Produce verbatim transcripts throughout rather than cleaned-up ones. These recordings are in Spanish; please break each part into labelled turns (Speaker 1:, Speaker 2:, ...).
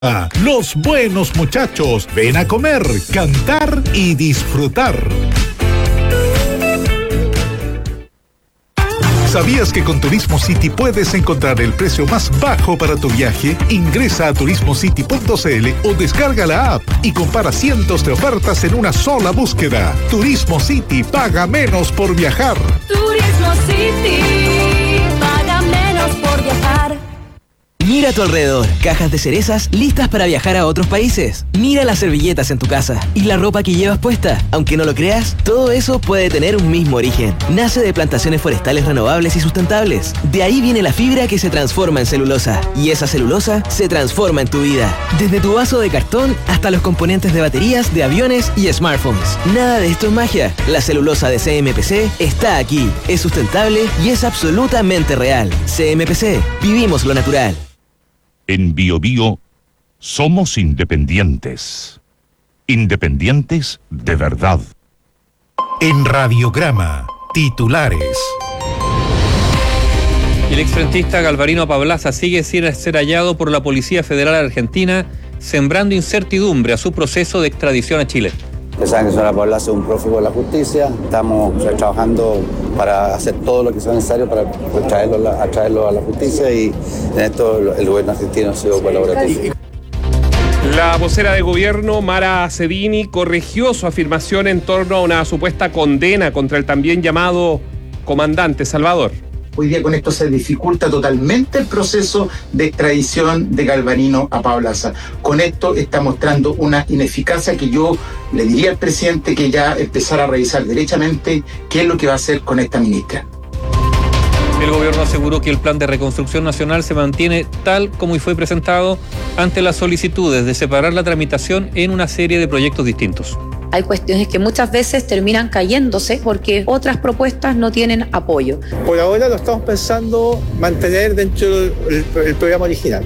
Speaker 1: Los buenos muchachos, ven a comer, cantar y disfrutar. ¿Sabías que con Turismo City puedes encontrar el precio más bajo para tu viaje? Ingresa a turismo city punto c l o descarga la app y compara cientos de ofertas en una sola búsqueda. Turismo City, paga menos por viajar.
Speaker 2: Turismo City, paga menos por viajar.
Speaker 3: Mira a tu alrededor, cajas de cerezas listas para viajar a otros países. Mira las servilletas en tu casa y la ropa que llevas puesta. Aunque no lo creas, todo eso puede tener un mismo origen. Nace de plantaciones forestales renovables y sustentables. De ahí viene la fibra que se transforma en celulosa. Y esa celulosa se transforma en tu vida. Desde tu vaso de cartón hasta los componentes de baterías, de aviones y smartphones. Nada de esto es magia. La celulosa de C M P C está aquí. Es sustentable y es absolutamente real. C M P C, vivimos lo natural.
Speaker 4: En Bio Bio somos independientes. Independientes de verdad.
Speaker 1: En Radiograma, titulares.
Speaker 5: El exfrentista Galvarino Pablaza sigue sin ser hallado por la Policía Federal Argentina, sembrando incertidumbre a su proceso de extradición a Chile.
Speaker 6: Ustedes saben que señora Pablaza es un prófugo de la justicia. Estamos trabajando para hacer todo lo que sea necesario para traerlo, a traerlo a la justicia, y en esto el gobierno argentino ha sido colaborativo.
Speaker 7: La vocera de gobierno, Mara Cedini, corrigió su afirmación en torno a una supuesta condena contra el también llamado comandante Salvador.
Speaker 8: Hoy día con esto se dificulta totalmente el proceso de extradición de Galvarino a Pablaza. Con esto está mostrando una ineficacia que yo le diría al presidente que ya empezara a revisar derechamente qué es lo que va a hacer con esta ministra.
Speaker 5: El gobierno aseguró que el plan de reconstrucción nacional se mantiene tal como fue presentado ante las solicitudes de separar la tramitación en una serie de proyectos distintos.
Speaker 9: Hay cuestiones que muchas veces terminan cayéndose porque otras propuestas no tienen apoyo.
Speaker 10: Por ahora lo estamos pensando mantener dentro del, del programa original.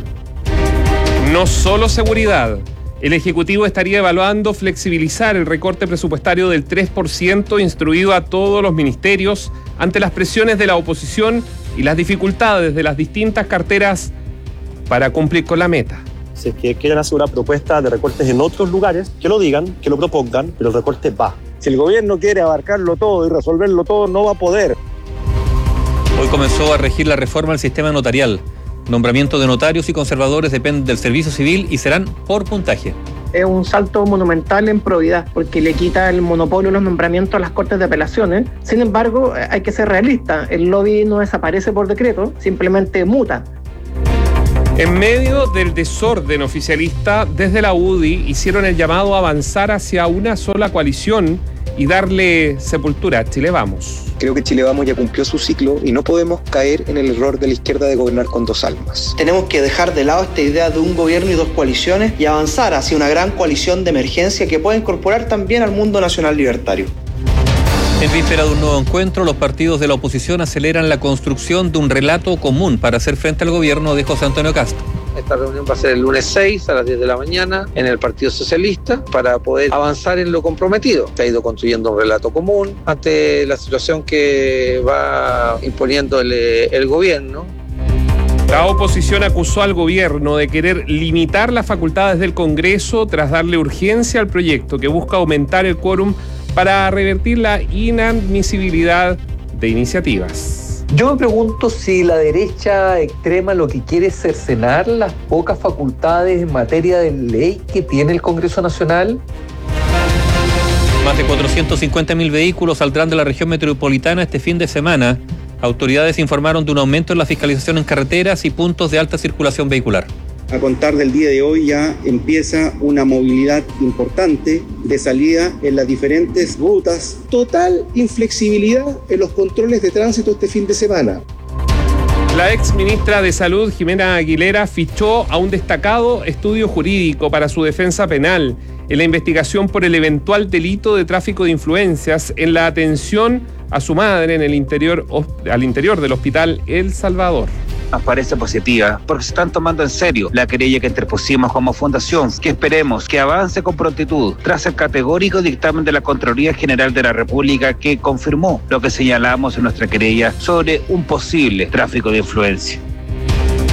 Speaker 7: No solo seguridad. El Ejecutivo estaría evaluando flexibilizar el recorte presupuestario del tres por ciento instruido a todos los ministerios ante las presiones de la oposición y las dificultades de las distintas carteras para cumplir con la meta.
Speaker 11: Si es que quieren hacer una propuesta de recortes en otros lugares, que lo digan, que lo propongan, pero el recorte va.
Speaker 12: Si el gobierno quiere abarcarlo todo y resolverlo todo, no va a poder.
Speaker 5: Hoy comenzó a regir la reforma al sistema notarial. Nombramiento de notarios y conservadores dependen del servicio civil y serán por puntaje.
Speaker 13: Es un salto monumental en probidad, porque le quita el monopolio de los nombramientos a las Cortes de Apelaciones. Sin embargo, hay que ser realista. El lobby no desaparece por decreto, simplemente muta.
Speaker 7: En medio del desorden oficialista, desde la U D I hicieron el llamado a avanzar hacia una sola coalición y darle sepultura a Chile Vamos.
Speaker 14: Creo que Chile Vamos ya cumplió su ciclo y no podemos caer en el error de la izquierda de gobernar con dos almas.
Speaker 15: Tenemos que dejar de lado esta idea de un gobierno y dos coaliciones y avanzar hacia una gran coalición de emergencia que pueda incorporar también al mundo nacional libertario.
Speaker 5: En víspera de un nuevo encuentro, los partidos de la oposición aceleran la construcción de un relato común para hacer frente al gobierno de José Antonio Kast.
Speaker 16: Esta reunión va a ser el lunes seis a las diez de la mañana en el Partido Socialista para poder avanzar en lo comprometido. Se ha ido construyendo un relato común ante la situación que va imponiendo el, el gobierno.
Speaker 7: La oposición acusó al gobierno de querer limitar las facultades del Congreso tras darle urgencia al proyecto que busca aumentar el quórum para revertir la inadmisibilidad de iniciativas.
Speaker 17: Yo me pregunto si la derecha extrema lo que quiere es cercenar las pocas facultades en materia de ley que tiene el Congreso Nacional.
Speaker 5: Más de cuatrocientos cincuenta mil vehículos saldrán de la región metropolitana este fin de semana. Autoridades informaron de un aumento en la fiscalización en carreteras y puntos de alta circulación vehicular.
Speaker 18: A contar del día de hoy ya empieza una movilidad importante de salida en las diferentes rutas. Total inflexibilidad en los controles de tránsito este fin de semana.
Speaker 7: La ex ministra de Salud, Jimena Aguilera, fichó a un destacado estudio jurídico para su defensa penal en la investigación por el eventual delito de tráfico de influencias en la atención a su madre en el interior, al interior del hospital El Salvador.
Speaker 19: Nos parece positiva porque se están tomando en serio la querella que interpusimos como fundación, que esperemos que avance con prontitud tras el categórico dictamen de la Contraloría General de la República que confirmó lo que señalamos en nuestra querella sobre un posible tráfico de influencia.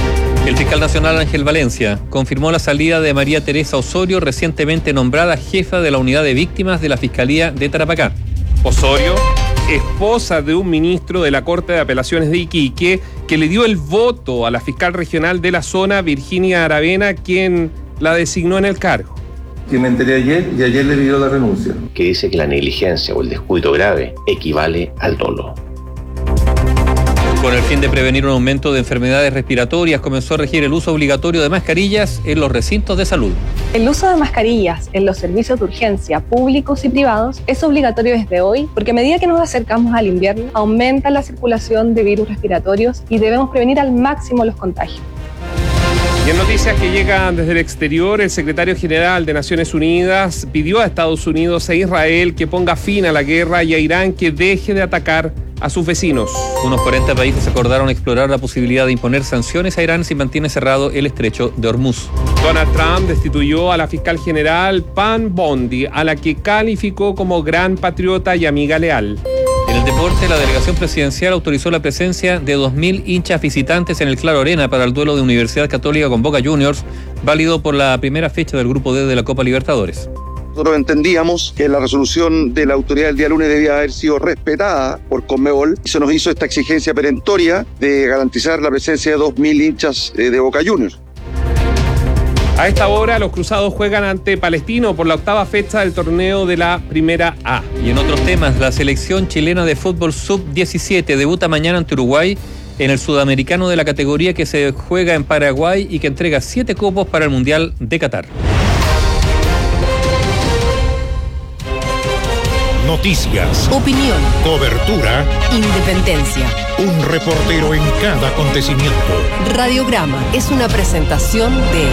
Speaker 5: El fiscal nacional Ángel Valencia confirmó la salida de María Teresa Osorio, recientemente nombrada jefa de la unidad de víctimas de la Fiscalía de Tarapacá.
Speaker 7: Osorio, esposa de un ministro de la Corte de Apelaciones de Iquique, que le dio el voto a la fiscal regional de la zona, Virginia Aravena, quien la designó en el cargo.
Speaker 20: Que me enteré ayer y ayer le pidió la renuncia.
Speaker 21: Que dice que la negligencia o el descuido grave equivale al dolo.
Speaker 5: Con el fin de prevenir un aumento de enfermedades respiratorias, comenzó a regir el uso obligatorio de mascarillas en los recintos de salud.
Speaker 22: El uso de mascarillas en los servicios de urgencia públicos y privados es obligatorio desde hoy porque a medida que nos acercamos al invierno aumenta la circulación de virus respiratorios y debemos prevenir al máximo los contagios.
Speaker 7: Y en noticias que llegan desde el exterior, el secretario general de Naciones Unidas pidió a Estados Unidos e Israel que ponga fin a la guerra y a Irán que deje de atacar a sus vecinos.
Speaker 5: Unos cuarenta países acordaron explorar la posibilidad de imponer sanciones a Irán si mantiene cerrado el estrecho de Hormuz.
Speaker 7: Donald Trump destituyó a la fiscal general Pam Bondi, a la que calificó como gran patriota y amiga leal.
Speaker 5: En el deporte, la delegación presidencial autorizó la presencia de dos mil hinchas visitantes en el Claro Arena para el duelo de Universidad Católica con Boca Juniors, válido por la primera fecha del Grupo D de la Copa Libertadores.
Speaker 18: Nosotros entendíamos que la resolución de la autoridad del día lunes debía haber sido respetada por Conmebol y se nos hizo esta exigencia perentoria de garantizar la presencia de dos mil hinchas de Boca Juniors.
Speaker 7: A esta hora los cruzados juegan ante Palestino por la octava fecha del torneo de la Primera A.
Speaker 5: Y en otros temas, la selección chilena de fútbol sub diecisiete debuta mañana ante Uruguay en el sudamericano de la categoría que se juega en Paraguay y que entrega siete cupos para el Mundial de Qatar.
Speaker 1: Noticias,
Speaker 23: opinión,
Speaker 1: cobertura,
Speaker 23: independencia.
Speaker 1: Un reportero en cada acontecimiento.
Speaker 23: Radiograma es una presentación de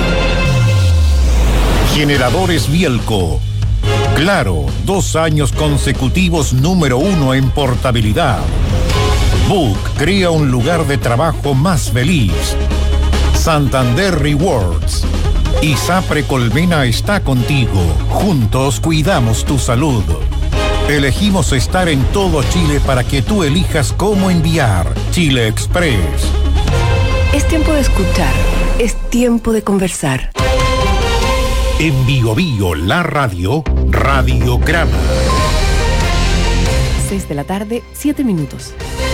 Speaker 1: Generadores Bielco. Claro, dos años consecutivos número uno en portabilidad. Book crea un lugar de trabajo más feliz. Santander Rewards. ISAPRE Colmena está contigo. Juntos cuidamos tu salud. Elegimos estar en todo Chile para que tú elijas cómo enviar. Chile Express.
Speaker 23: Es tiempo de escuchar. Es tiempo de conversar.
Speaker 1: En Bio Bio, la radio, Radiograma.
Speaker 23: seis de la tarde, siete minutos.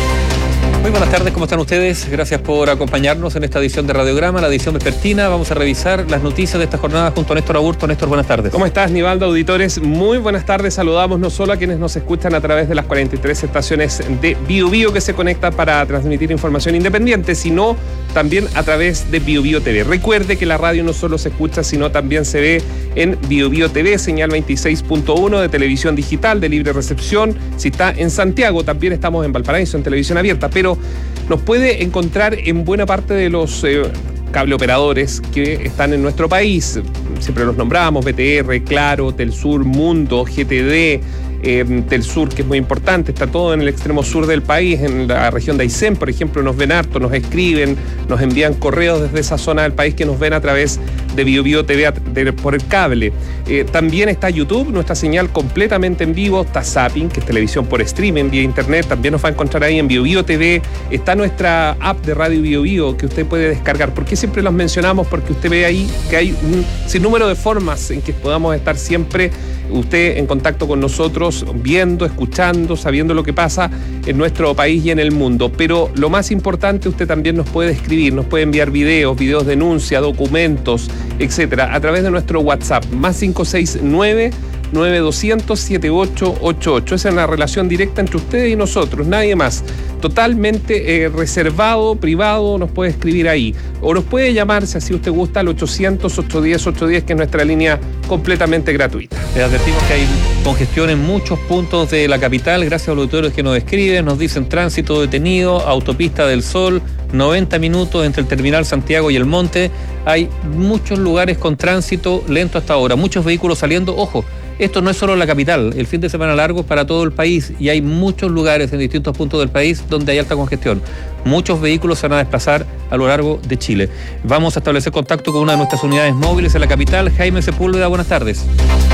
Speaker 5: Muy buenas tardes, ¿cómo están ustedes? Gracias por acompañarnos en esta edición de Radiograma, la edición vespertina. Vamos a revisar las noticias de esta jornada junto a Néstor Aburto. Néstor, buenas tardes.
Speaker 7: ¿Cómo estás, Nivaldo? Auditores, muy buenas tardes. Saludamos no solo a quienes nos escuchan a través de las cuarenta y tres estaciones de Bio Bio que se conectan para transmitir información independiente, sino también a través de Bio Bio T V. Recuerde que la radio no solo se escucha, sino también se ve en Bio Bio T V, señal veintiséis punto uno de televisión digital de libre recepción. Si está en Santiago, también estamos en Valparaíso, en televisión abierta, pero nos puede encontrar en buena parte de los eh, cableoperadores que están en nuestro país. Siempre los nombramos: B T R, Claro, Telsur, Mundo, G T D, eh, Telsur, que es muy importante, está todo en el extremo sur del país, en la región de Aysén, por ejemplo. Nos ven harto, nos escriben, nos envían correos desde esa zona del país que nos ven a través de Bio Bio T V de, por el cable. Eh, también está YouTube, nuestra señal completamente en vivo. Está Zapping, que es televisión por streaming vía internet, también nos va a encontrar ahí en Bio Bio T V. Está nuestra app de Radio Bio Bio que usted puede descargar. ¿Por qué siempre los mencionamos? Porque usted ve ahí que hay un sinnúmero de formas en que podamos estar siempre usted en contacto con nosotros, viendo, escuchando, sabiendo lo que pasa en nuestro país y en el mundo. Pero lo más importante, usted también nos puede escribir, nos puede enviar videos, videos de denuncia, documentos, etcétera, a través de nuestro WhatsApp, más cinco seis nueve, nueve dos cero cero, siete ocho ocho ocho. Esa es una relación directa entre ustedes y nosotros, nadie más. Totalmente eh, reservado, privado, nos puede escribir ahí. O nos puede llamar, si así usted gusta, al ochocientos, ochocientos diez, ochocientos diez, que es nuestra línea completamente gratuita.
Speaker 5: Les advertimos que hay congestión en muchos puntos de la capital, gracias a los auditores que nos escriben, nos dicen tránsito detenido, autopista del Sol, noventa minutos entre el terminal Santiago y el Monte. Hay muchos lugares con tránsito lento hasta ahora, muchos vehículos saliendo. Ojo, esto no es solo la capital, el fin de semana largo es para todo el país y hay muchos lugares en distintos puntos del país donde hay alta congestión. Muchos vehículos se van a desplazar a lo largo de Chile. Vamos a establecer contacto con una de nuestras unidades móviles en la capital. Jaime Sepúlveda, buenas tardes.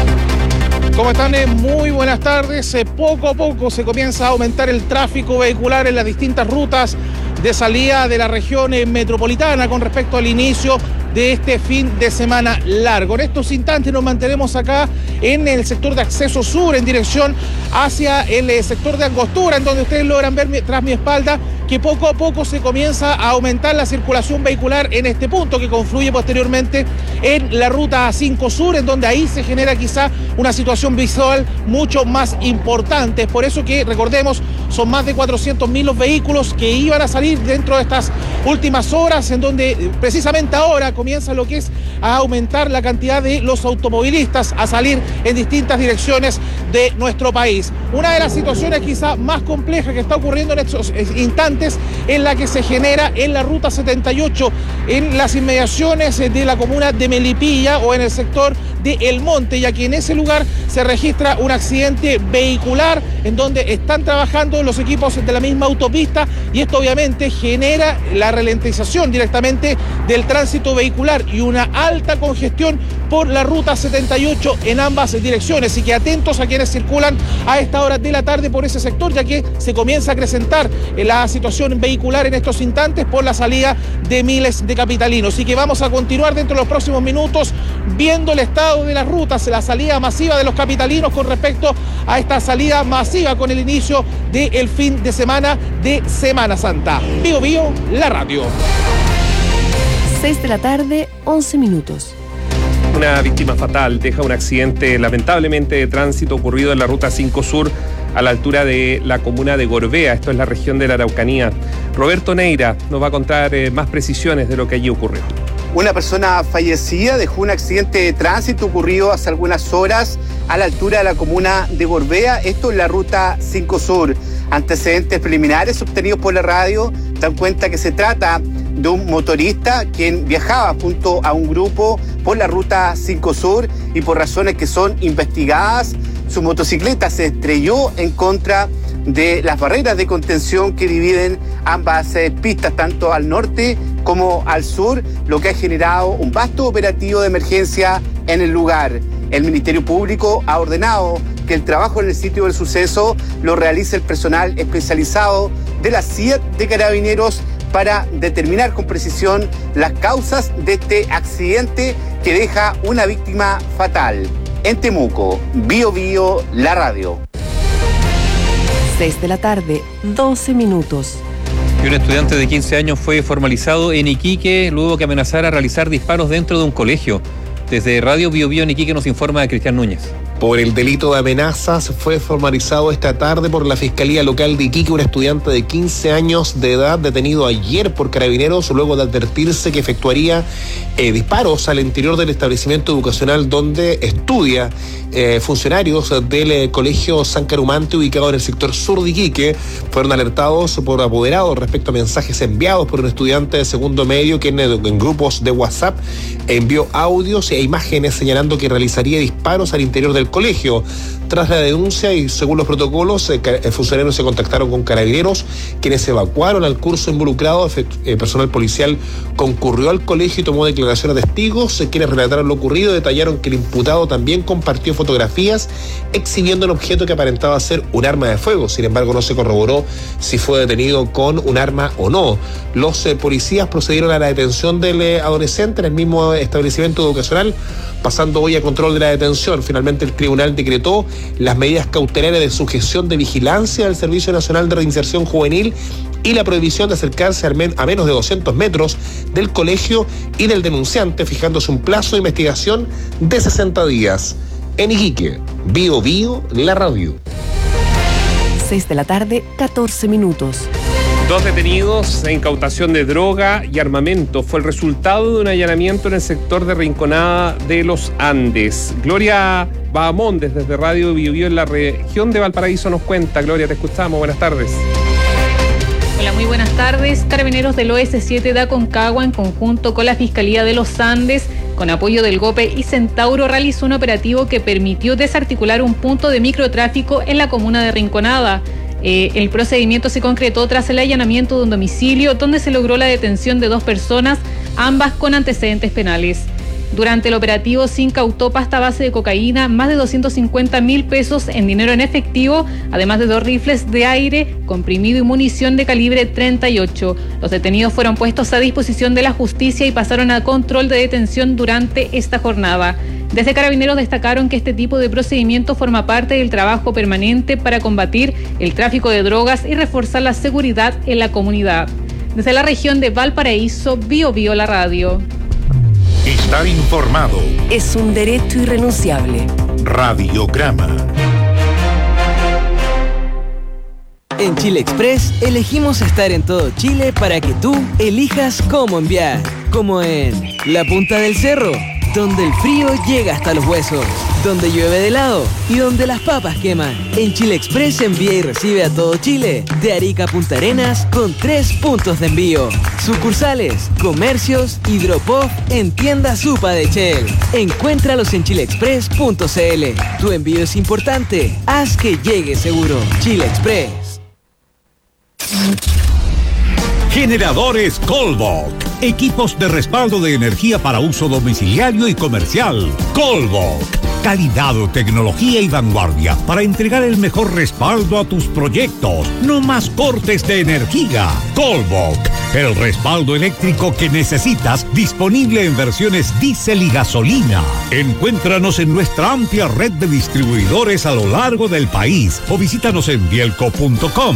Speaker 24: ¿Cómo están? Muy buenas tardes. Poco a poco se comienza a aumentar el tráfico vehicular en las distintas rutas de salida de la región eh, metropolitana con respecto al inicio de este fin de semana largo. En estos instantes nos mantenemos acá en el sector de acceso sur en dirección hacia el eh, sector de Angostura, en donde ustedes logran ver mi, tras mi espalda que poco a poco se comienza a aumentar la circulación vehicular en este punto, que confluye posteriormente en la ruta cinco Sur, en donde ahí se genera quizá una situación visual mucho más importante. Es por eso que, recordemos, son más de cuatrocientos mil los vehículos que iban a salir dentro de estas últimas horas, en donde precisamente ahora comienza lo que es a aumentar la cantidad de los automovilistas a salir en distintas direcciones de nuestro país. Una de las situaciones quizá más complejas que está ocurriendo en estos instantes es la que se genera en la ruta setenta y ocho, en las inmediaciones de la comuna de Melipilla o en el sector de El Monte, ya que en ese lugar se registra un accidente vehicular en donde están trabajando los equipos de la misma autopista, y esto obviamente genera la ralentización directamente del tránsito vehicular y una alta congestión por la ruta setenta y ocho en ambas direcciones. Así que atentos a quienes circulan a esta hora de la tarde por ese sector, ya que se comienza a acrecentar la situación vehicular en estos instantes por la salida de miles de capitalinos. Así que vamos a continuar dentro de los próximos minutos viendo el estado de las rutas, la salida masiva de los capitalinos con respecto a esta salida masiva con el inicio del fin de semana de Semana Santa. Bío Bío, la radio.
Speaker 23: seis de la tarde, once minutos.
Speaker 7: Una víctima fatal deja un accidente lamentablemente de tránsito ocurrido en la ruta cinco Sur a la altura de la comuna de Gorbea, esto es la región de la Araucanía. Roberto Neira nos va a contar eh, más precisiones de lo que allí ocurrió.
Speaker 2: Una persona fallecida dejó un accidente de tránsito ocurrido hace algunas horas a la altura de la comuna de Gorbea, esto es la ruta cinco Sur. Antecedentes preliminares obtenidos por la radio dan cuenta que se trata de un motorista quien viajaba junto a un grupo por la ruta cinco Sur y por razones que son investigadas, su motocicleta se estrelló en contra de las barreras de contención que dividen ambas eh, pistas, tanto al norte como al sur, lo que ha generado un vasto operativo de emergencia en el lugar. El Ministerio Público ha ordenado que el trabajo en el sitio del suceso lo realice el personal especializado de la C I A T de Carabineros para determinar con precisión las causas de este accidente que deja una víctima fatal. En Temuco, Bío Bío, la radio.
Speaker 23: seis de la tarde, doce minutos.
Speaker 5: Y un estudiante de quince años fue formalizado en Iquique luego que amenazara realizar disparos dentro de un colegio. Desde Radio Bío Bío en Iquique nos informa Cristian Núñez.
Speaker 3: Por el delito de amenazas fue formalizado esta tarde por la Fiscalía Local de Iquique un estudiante de quince años de edad detenido ayer por Carabineros luego de advertirse que efectuaría eh, disparos al interior del establecimiento educacional donde estudia. Eh, funcionarios del eh, Colegio San Carumante, ubicado en el sector sur de Iquique, fueron alertados por apoderados respecto a mensajes enviados por un estudiante de segundo medio que en, en grupos de WhatsApp envió audios e imágenes señalando que realizaría disparos al interior del colegio. Tras la denuncia y según los protocolos, eh, funcionarios se contactaron con Carabineros, quienes evacuaron al curso involucrado. Eh, personal policial concurrió al colegio y tomó declaración a testigos, eh, quienes relataron lo ocurrido. Detallaron que el imputado también compartió fotografías exhibiendo un objeto que aparentaba ser un arma de fuego. Sin embargo, no se corroboró si fue detenido con un arma o no. Los eh, policías procedieron a la detención del eh, adolescente en el mismo establecimiento educacional, pasando hoy a control de la detención. Finalmente, el tribunal decretó las medidas cautelares de sujeción de vigilancia del Servicio Nacional de Reinserción Juvenil y la prohibición de acercarse a menos de doscientos metros del colegio y del denunciante, fijándose un plazo de investigación de sesenta días. En Iquique, Bío Bío, la radio.
Speaker 23: seis de la tarde, catorce minutos.
Speaker 7: Dos detenidos en incautación de droga y armamento fue el resultado de un allanamiento en el sector de Rinconada de los Andes. Gloria Bahamondes, desde Radio Bío Bío en la región de Valparaíso, nos cuenta. Gloria, te escuchamos. Buenas tardes.
Speaker 4: Hola, muy buenas tardes. Carabineros del O S siete de Aconcagua, en conjunto con la Fiscalía de los Andes, con apoyo del GOPE y Centauro, realizó un operativo que permitió desarticular un punto de microtráfico en la comuna de Rinconada. Eh, el procedimiento se concretó tras el allanamiento de un domicilio donde se logró la detención de dos personas, ambas con antecedentes penales. Durante el operativo se incautó pasta base de cocaína, más de doscientos cincuenta mil pesos en dinero en efectivo, además de dos rifles de aire, comprimido y munición de calibre treinta y ocho. Los detenidos fueron puestos a disposición de la justicia y pasaron a control de detención durante esta jornada. Desde Carabineros destacaron que este tipo de procedimiento forma parte del trabajo permanente para combatir el tráfico de drogas y reforzar la seguridad en la comunidad. Desde la región de Valparaíso, Bio Bio la radio.
Speaker 1: Estar informado
Speaker 23: Es un derecho irrenunciable.
Speaker 1: Radiograma.
Speaker 6: En Chile Express elegimos estar en todo Chile para que tú elijas cómo enviar. Como en la punta del cerro, donde el frío llega hasta los huesos, donde llueve de helado y donde las papas queman. En Chile Express envía y recibe a todo Chile, de Arica a Punta Arenas, con tres puntos de envío. Sucursales, comercios y drop-off en tiendas Supa de Shell. Encuéntralos en chile express punto c l. Tu envío es importante, haz que llegue seguro. Chile Express.
Speaker 8: Generadores Colbok. Equipos de respaldo de energía para uso domiciliario y comercial. Colbok. Calidad, tecnología y vanguardia para entregar el mejor respaldo a tus proyectos. No más cortes de energía. Colbok. El respaldo eléctrico que necesitas, disponible en versiones diésel y gasolina. Encuéntranos en nuestra amplia red de distribuidores a lo largo del país o visítanos en bielco punto com.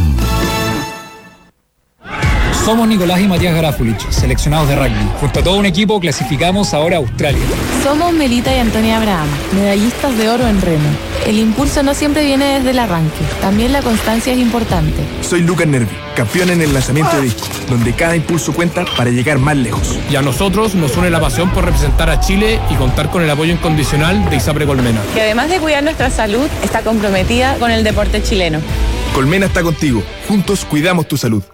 Speaker 9: Somos Nicolás y Matías Garafulich, seleccionados de rugby. Junto a todo un equipo clasificamos ahora a Australia.
Speaker 10: Somos Melita y Antonia Abraham, medallistas de oro en remo. El impulso no siempre viene desde el arranque, también la constancia es importante.
Speaker 25: Soy Lucas Nervi, campeón en el lanzamiento de disco, donde cada impulso cuenta para llegar más lejos.
Speaker 9: Y a nosotros nos une la pasión por representar a Chile y contar con el apoyo incondicional de ISAPRE Colmena.
Speaker 10: Que además de cuidar nuestra salud, está comprometida con el deporte chileno.
Speaker 25: Colmena está contigo, juntos cuidamos tu salud.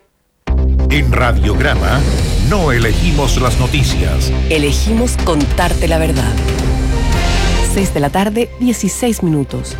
Speaker 1: En Radiograma no elegimos las noticias.
Speaker 23: Elegimos contarte la verdad. seis de la tarde, dieciséis minutos.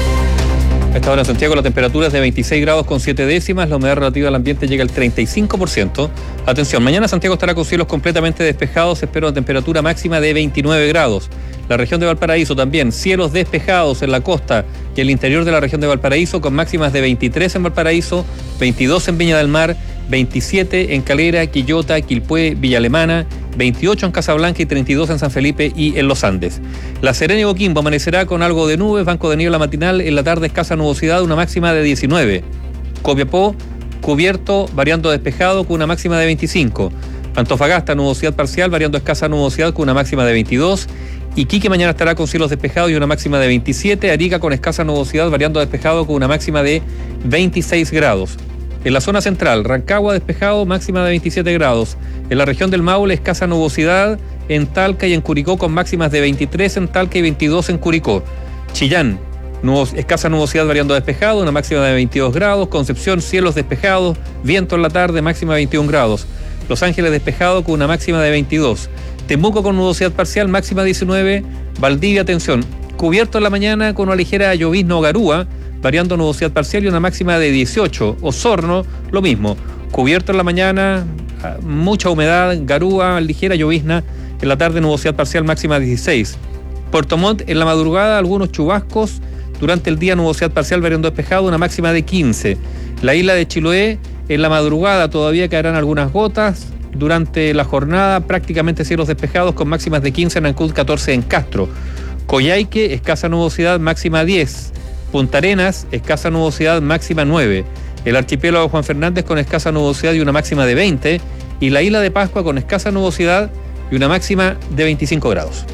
Speaker 5: A esta hora en Santiago la temperatura es de veintiséis grados con siete décimas, la humedad relativa al ambiente llega al treinta y cinco por ciento. Atención, mañana Santiago estará con cielos completamente despejados, se espera una temperatura máxima de veintinueve grados. La región de Valparaíso también, cielos despejados en la costa y el interior de la región de Valparaíso con máximas de veintitrés en Valparaíso, veintidós en Viña del Mar, veintisiete en Calera, Quillota, Quilpué, Villa Alemana, veintiocho en Casablanca y treinta y dos en San Felipe y en Los Andes. La Serena y Coquimbo amanecerá con algo de nubes, banco de niebla matinal, en la tarde escasa nubosidad, una máxima de diecinueve. Copiapó, cubierto, variando despejado con una máxima de veinticinco. Antofagasta, nubosidad parcial, variando escasa nubosidad con una máxima de veintidós. Iquique mañana estará con cielos despejados y una máxima de veintisiete. Arica con escasa nubosidad, variando despejado con una máxima de veintiséis grados. En la zona central, Rancagua despejado, máxima de veintisiete grados. En la región del Maule, escasa nubosidad en Talca y en Curicó con máximas de veintitrés en Talca y veintidós en Curicó. Chillán, nubos, escasa nubosidad variando despejado, una máxima de veintidós grados. Concepción, cielos despejados, viento en la tarde, máxima de veintiún grados. Los Ángeles despejado con una máxima de veintidós. Temuco con nubosidad parcial, máxima diecinueve. Valdivia, atención, cubierto en la mañana con una ligera llovizna o garúa, variando nubosidad parcial y una máxima de dieciocho. Osorno, lo mismo, cubierto en la mañana, mucha humedad, garúa, ligera llovizna, en la tarde nubosidad parcial, máxima de dieciséis. Puerto Montt, en la madrugada, algunos chubascos, durante el día nubosidad parcial, variando despejado, una máxima de quince. La isla de Chiloé, en la madrugada todavía caerán algunas gotas, durante la jornada prácticamente cielos despejados con máximas de quince en Ancud, catorce en Castro. Coyhaique, escasa nubosidad, máxima diez. Punta Arenas, escasa nubosidad, máxima nueve. El archipiélago de Juan Fernández con escasa nubosidad y una máxima de veinte. Y la isla de Pascua con escasa nubosidad y una máxima de veinticinco grados.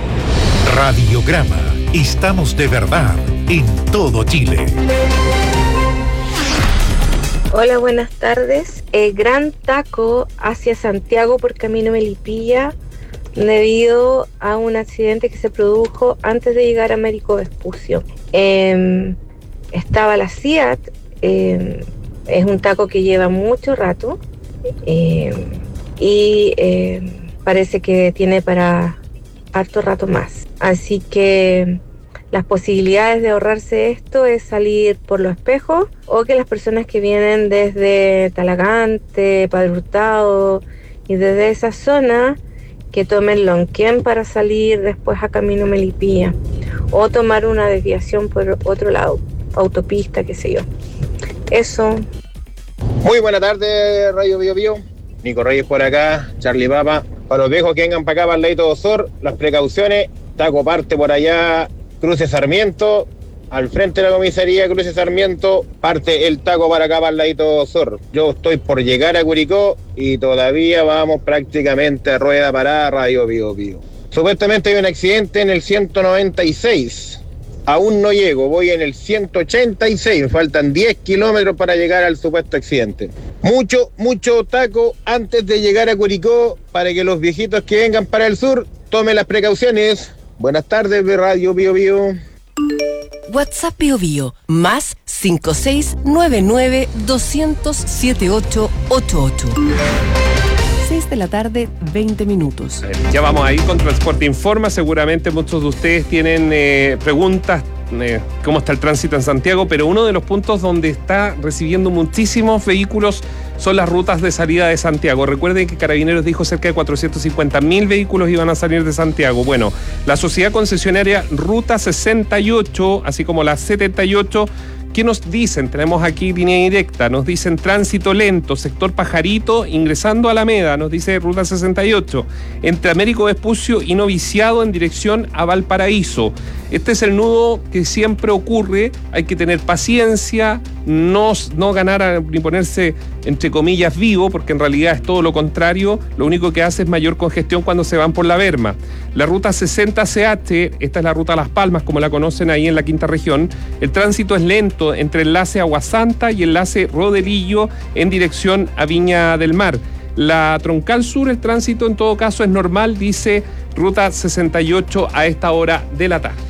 Speaker 1: Radiograma. Estamos de verdad en todo Chile.
Speaker 26: Hola, buenas tardes. El gran taco hacia Santiago por camino Melipilla debido a un accidente que se produjo antes de llegar a Américo Vespucio. Eh, estaba la Fiat, eh, es un taco que lleva mucho rato eh, y eh, parece que tiene para harto rato más. Así que las posibilidades de ahorrarse esto es salir por los espejos o que las personas que vienen desde Talagante, Padre Hurtado y desde esa zona que tomen Lonquén para salir después a Camino Melipilla, o tomar una desviación por otro lado, autopista, qué sé yo. Eso.
Speaker 11: Muy buena tarde, Radio Bio Bio. Nico Reyes por acá, Charlie Papa. Para los viejos que vengan para acá, para el Leito Osor, las precauciones, Taco parte por allá, Cruce Sarmiento, al frente de la comisaría Cruce Sarmiento, parte el Taco para acá, para el Leito Osor. Yo estoy por llegar a Curicó y todavía vamos prácticamente a rueda parada, Radio Bio Bio. Supuestamente hay un accidente en el ciento noventa y seis. Aún no llego, voy en el ciento ochenta y seis, me faltan diez kilómetros para llegar al supuesto accidente. Mucho, mucho taco antes de llegar a Curicó para que los viejitos que vengan para el sur tomen las precauciones. Buenas tardes, Radio Bio Bio.
Speaker 23: WhatsApp Bio Bio, más cinco seis nueve nueve dos cero cero siete ocho ocho ocho. seis de la tarde, veinte minutos.
Speaker 7: Ya vamos a ir con Transporte Informa. Seguramente muchos de ustedes tienen eh, preguntas, eh, cómo está el tránsito en Santiago, pero uno de los puntos donde está recibiendo muchísimos vehículos son las rutas de salida de Santiago. Recuerden que Carabineros dijo cerca de cuatrocientos cincuenta mil vehículos iban a salir de Santiago. Bueno, la sociedad concesionaria Ruta sesenta y ocho, así como la setenta y ocho, ¿qué nos dicen? Tenemos aquí línea directa, nos dicen tránsito lento, sector Pajarito, ingresando a Alameda, nos dice Ruta sesenta y ocho, entre Américo Vespucio y Noviciado en dirección a Valparaíso. Este es el nudo que siempre ocurre, hay que tener paciencia, no, no ganar ni ponerse entre comillas vivo, porque en realidad es todo lo contrario, lo único que hace es mayor congestión cuando se van por la berma. La ruta sesenta C H, esta es la ruta Las Palmas, como la conocen ahí en la quinta región, el tránsito es lento entre enlace Aguasanta y enlace Rodelillo en dirección a Viña del Mar. La Troncal Sur, el tránsito en todo caso es normal, dice Ruta sesenta y ocho a esta hora de la tarde.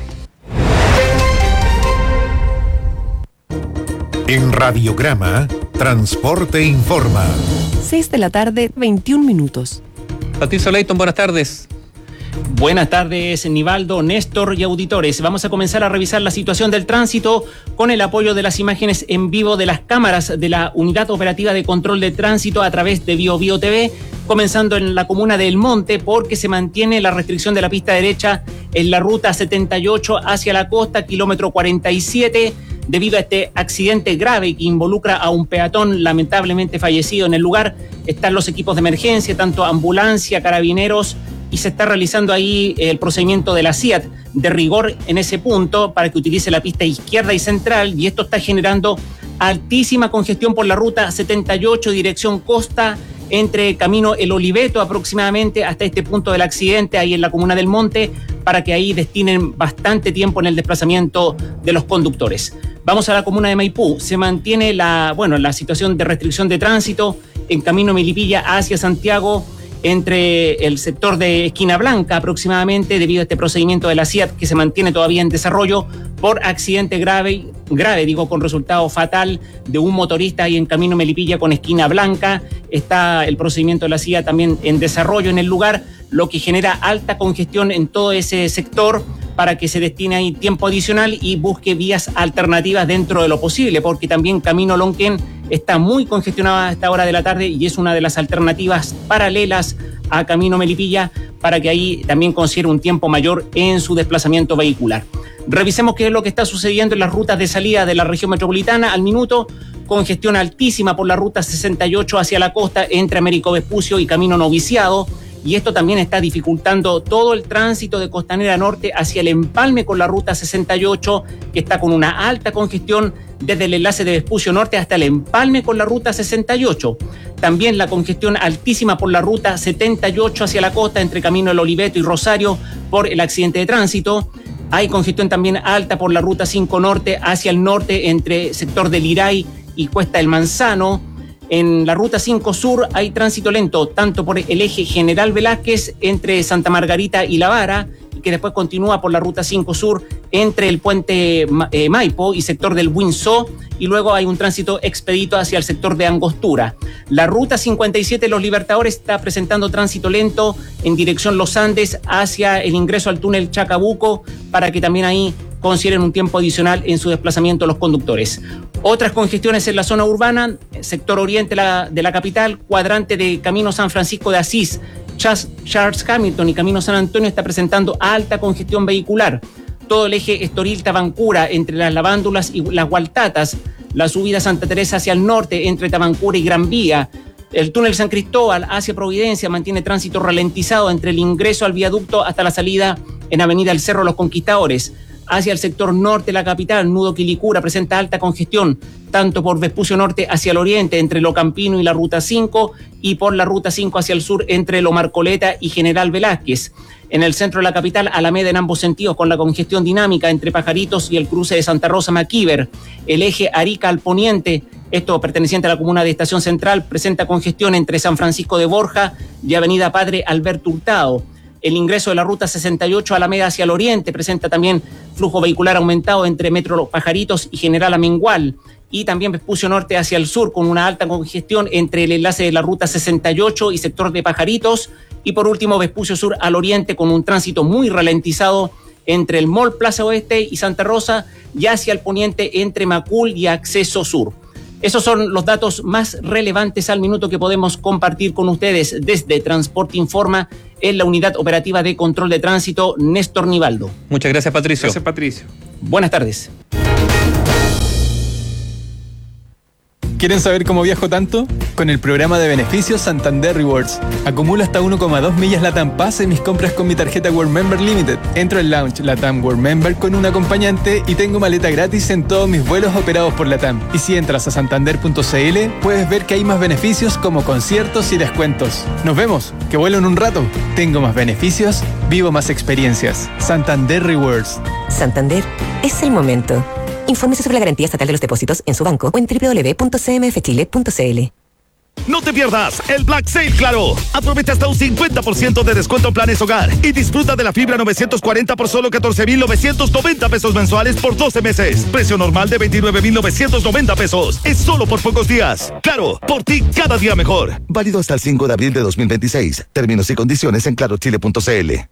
Speaker 8: En Radiograma, Transporte Informa.
Speaker 23: seis de la tarde, veintiún minutos.
Speaker 5: Patricio Leighton, buenas tardes.
Speaker 12: Buenas tardes, Nivaldo, Néstor y auditores. Vamos a comenzar a revisar la situación del tránsito con el apoyo de las imágenes en vivo de las cámaras de la Unidad Operativa de Control de Tránsito a través de Bio Bio T V, comenzando en la comuna de El Monte, porque se mantiene la restricción de la pista derecha en la ruta setenta y ocho hacia la costa, kilómetro cuarenta y siete, debido a este accidente grave que involucra a un peatón lamentablemente fallecido en el lugar. Están los equipos de emergencia, tanto ambulancia, carabineros, y se está realizando ahí el procedimiento de la C I A T de rigor en ese punto para que utilice la pista izquierda y central, y esto está generando altísima congestión por la ruta setenta y ocho dirección costa entre Camino El Oliveto aproximadamente hasta este punto del accidente ahí en la comuna del Monte, para que ahí destinen bastante tiempo en el desplazamiento de los conductores. Vamos a la comuna de Maipú. Se mantiene la, bueno, la situación de restricción de tránsito en Camino Melipilla hacia Santiago, entre el sector de Esquina Blanca aproximadamente, debido a este procedimiento de la C I A T que se mantiene todavía en desarrollo por accidente grave, grave digo, con resultado fatal de un motorista ahí en Camino Melipilla con Esquina Blanca. Está el procedimiento de la C I A T también en desarrollo en el lugar, lo que genera alta congestión en todo ese sector, para que se destine ahí tiempo adicional y busque vías alternativas dentro de lo posible, porque también Camino Lonquén está muy congestionado a esta hora de la tarde y es una de las alternativas paralelas a Camino Melipilla, para que ahí también considere un tiempo mayor en su desplazamiento vehicular. Revisemos qué es lo que está sucediendo en las rutas de salida de la región metropolitana. Al minuto, congestión altísima por la ruta sesenta y ocho hacia la costa entre Américo Vespucio y Camino Noviciado, y esto también está dificultando todo el tránsito de Costanera Norte hacia el empalme con la ruta sesenta y ocho, que está con una alta congestión desde el enlace de Vespucio Norte hasta el empalme con la ruta sesenta y ocho. También la congestión altísima por la ruta setenta y ocho hacia la costa entre Camino El Oliveto y Rosario por el accidente de tránsito. Hay congestión también alta por la ruta cinco Norte hacia el norte entre sector del Iray y Cuesta del Manzano. En la ruta cinco Sur hay tránsito lento, tanto por el eje General Velázquez entre Santa Margarita y La Vara, y que después continúa por la ruta cinco Sur entre el puente eh, Maipo y sector del Winsó, y luego hay un tránsito expedito hacia el sector de Angostura. La ruta cincuenta y siete Los Libertadores está presentando tránsito lento en dirección Los Andes hacia el ingreso al túnel Chacabuco, para que también ahí consideren un tiempo adicional en su desplazamiento los conductores. Otras congestiones en la zona urbana, sector oriente la, de la capital, cuadrante de Camino San Francisco de Asís, Charles Hamilton y Camino San Antonio está presentando alta congestión vehicular. Todo el eje Estoril-Tabancura entre las Lavándulas y las Gualtatas, la subida Santa Teresa hacia el norte entre Tabancura y Gran Vía, el túnel San Cristóbal hacia Providencia mantiene tránsito ralentizado entre el ingreso al viaducto hasta la salida en Avenida El Cerro Los Conquistadores. Hacia el sector norte de la capital, Nudo Quilicura presenta alta congestión, tanto por Vespucio Norte hacia el oriente entre Lo Campino y la Ruta cinco y por la Ruta cinco hacia el sur entre Lo Marcoleta y General Velázquez. En el centro de la capital, Alameda en ambos sentidos con la congestión dinámica entre Pajaritos y el cruce de Santa Rosa Maquíver. El eje Arica al poniente, esto perteneciente a la comuna de Estación Central, presenta congestión entre San Francisco de Borja y Avenida Padre Alberto Hurtado. El ingreso de la Ruta sesenta y ocho Alameda hacia el oriente presenta también flujo vehicular aumentado entre Metro Los Pajaritos y General Amengual. Y también Vespucio Norte hacia el sur con una alta congestión entre el enlace de la Ruta sesenta y ocho y sector de Pajaritos. Y por último, Vespucio Sur al oriente con un tránsito muy ralentizado entre el Mall Plaza Oeste y Santa Rosa y hacia el poniente entre Macul y Acceso Sur. Esos son los datos más relevantes al minuto que podemos compartir con ustedes desde Transporte Informa en la Unidad Operativa de Control de Tránsito Néstor Nivaldo.
Speaker 5: Muchas gracias, Patricio.
Speaker 7: Gracias, Patricio.
Speaker 12: Buenas tardes.
Speaker 25: ¿Quieren saber cómo viajo tanto? Con el programa de beneficios Santander Rewards. Acumulo hasta uno coma dos millas LATAM Pass en mis compras con mi tarjeta World Member Limited. Entro al lounge LATAM World Member con un acompañante y tengo maleta gratis en todos mis vuelos operados por LATAM. Y si entras a santander punto c l, puedes ver que hay más beneficios como conciertos y descuentos. Nos vemos, que vuelo en un rato. Tengo más beneficios, vivo más experiencias. Santander Rewards.
Speaker 13: Santander, es el momento. Infórmese sobre la garantía estatal de los depósitos en su banco o en doble u doble u doble u punto c m f chile punto c l.
Speaker 14: No te pierdas el Black Sale Claro. Aprovecha hasta un cincuenta por ciento de descuento en planes hogar y disfruta de la fibra novecientos cuarenta por solo catorce mil novecientos noventa pesos mensuales por doce meses. Precio normal de veintinueve mil novecientos noventa pesos. Es solo por pocos días. Claro, por ti cada día mejor. Válido hasta el cinco de abril de dos mil veintiséis. Términos y condiciones en claro chile punto c l.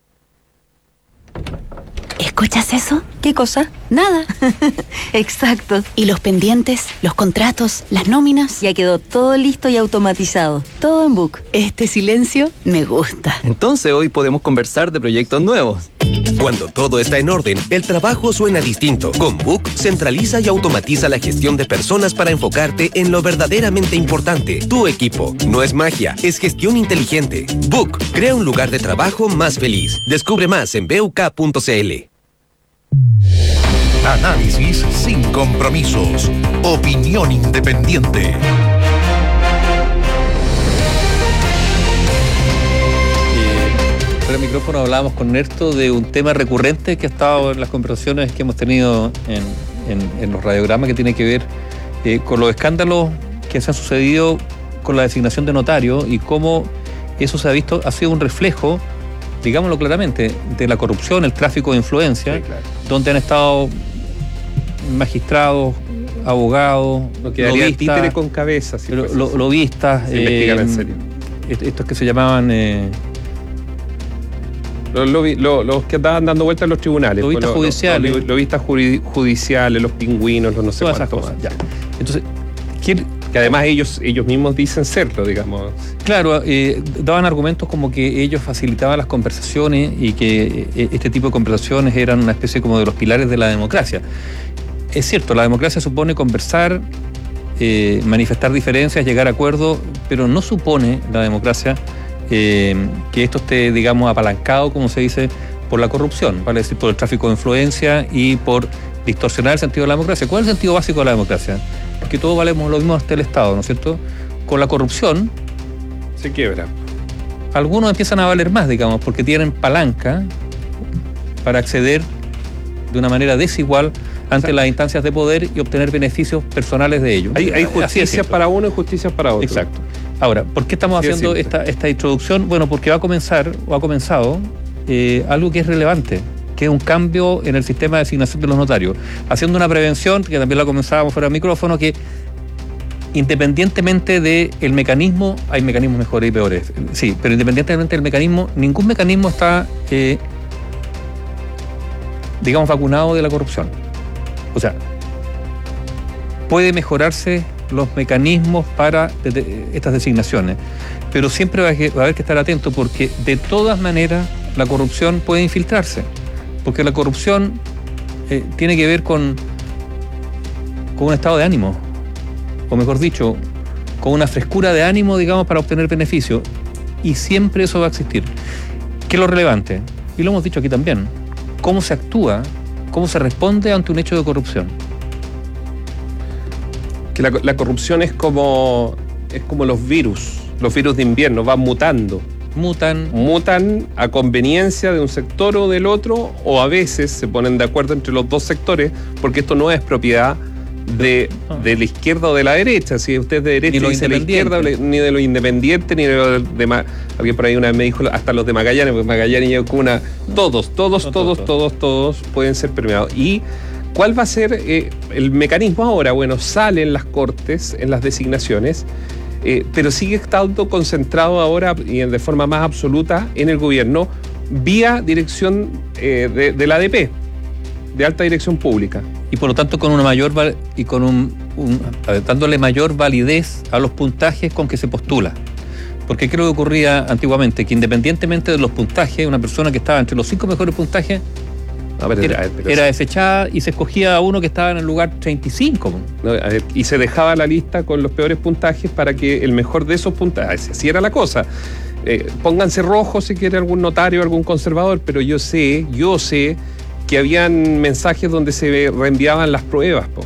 Speaker 15: ¿Escuchas eso? ¿Qué cosa? Nada. Exacto. ¿Y los pendientes, los contratos, las nóminas? Ya quedó todo listo y automatizado. Todo en Book. Este silencio me gusta.
Speaker 16: Entonces hoy podemos conversar de proyectos nuevos.
Speaker 17: Cuando todo está en orden, el trabajo suena distinto. Con Book, centraliza y automatiza la gestión de personas para enfocarte en lo verdaderamente importante. Tu equipo. No es magia, es gestión inteligente. Book, crea un lugar de trabajo más feliz. Descubre más en b u k punto c l.
Speaker 1: Análisis sin compromisos. Opinión independiente.
Speaker 5: Fuera del micrófono hablábamos con Néstor de un tema recurrente que ha estado en las conversaciones que hemos tenido en, en, en los radiogramas, que tiene que ver eh, con los escándalos que se han sucedido con la designación de notario y cómo eso se ha visto, ha sido un reflejo, digámoslo claramente, de la corrupción, el tráfico de influencia, sí, claro, donde han estado magistrados, abogados,
Speaker 7: lo que haría títere con cabeza, si
Speaker 5: lo, lo, lobistas,
Speaker 7: se investigan eh, en serio.
Speaker 5: Estos que se llamaban eh,
Speaker 7: los, lobi, los, los que andaban dando vueltas en los tribunales,
Speaker 5: lobistas
Speaker 7: los,
Speaker 5: judiciales,
Speaker 7: los, los lobistas judiciales, los pingüinos, los no sé
Speaker 5: todas
Speaker 7: cuántos.
Speaker 5: Esas cosas, ya. Entonces, ¿quién?
Speaker 7: Que además ellos, ellos mismos dicen serlo, digamos.
Speaker 5: Claro, eh, daban argumentos como que ellos facilitaban las conversaciones y que eh, este tipo de conversaciones eran una especie como de los pilares de la democracia. Es cierto, la democracia supone conversar, eh, manifestar diferencias, llegar a acuerdos, pero no supone la democracia eh, que esto esté, digamos, apalancado, como se dice, por la corrupción, vale decir, por el tráfico de influencia y por distorsionar el sentido de la democracia. ¿Cuál es el sentido básico de la democracia? Que todos valemos lo mismo hasta el Estado, ¿no es cierto? Con la corrupción
Speaker 7: se quiebra.
Speaker 5: Algunos empiezan a valer más, digamos, porque tienen palanca para acceder de una manera desigual ante, o sea, las instancias de poder y obtener beneficios personales de ellos.
Speaker 7: Hay, hay justicia para uno y justicia para otro.
Speaker 5: Exacto. Ahora, ¿por qué estamos sí, haciendo esta, esta introducción? Bueno, porque va a comenzar, o ha comenzado, eh, algo que es relevante, que es un cambio en el sistema de designación de los notarios, haciendo una prevención, que también la comenzábamos fuera del micrófono, que independientemente del mecanismo, hay mecanismos mejores y peores, sí, pero independientemente del mecanismo, ningún mecanismo está, eh, digamos, vacunado de la corrupción. O sea, puede mejorarse los mecanismos para de, de, estas designaciones. Pero siempre va a, va a haber que estar atento porque de todas maneras la corrupción puede infiltrarse. Porque la corrupción eh, tiene que ver con, con un estado de ánimo. O mejor dicho, con una frescura de ánimo, digamos, para obtener beneficio. Y siempre eso va a existir. ¿Qué es lo relevante? Y lo hemos dicho aquí también. ¿Cómo se actúa? ¿Cómo se responde ante un hecho de corrupción?
Speaker 7: Que la, la corrupción es como, es como los virus. Los virus de invierno van mutando.
Speaker 5: Mutan.
Speaker 7: Mutan a conveniencia de un sector o del otro, o a veces se ponen de acuerdo entre los dos sectores, porque esto no es propiedad de, de la izquierda o de la derecha. Si usted es de derecha, ni dice de la izquierda, ni de los independientes, ni de los demás. Alguien por ahí una vez me dijo, hasta los de Magallanes, porque Magallanes llegó con una. Todos, todos, no, todos, todos, todos, todos pueden ser premiados. Y ¿cuál va a ser eh, el mecanismo ahora? Bueno, salen las cortes en las designaciones. Eh, pero sigue estando concentrado ahora y de forma más absoluta en el gobierno vía dirección eh, de, de la A D P, de alta dirección pública.
Speaker 5: Y por lo tanto con una mayor y con un, un dándole mayor validez a los puntajes con que se postula. Porque ¿qué es lo que ocurría antiguamente? Que independientemente de los puntajes, una persona que estaba entre los cinco mejores puntajes
Speaker 7: A ver,
Speaker 5: era,
Speaker 7: pero
Speaker 5: era
Speaker 7: sí.
Speaker 5: desechada y se escogía a uno que estaba en el lugar treinta y cinco.
Speaker 7: No, a ver, y se dejaba la lista con los peores puntajes para que el mejor de esos puntajes, así era la cosa. Eh, pónganse rojos si quiere algún notario, algún conservador, pero yo sé, yo sé que habían mensajes donde se reenviaban las pruebas. Po.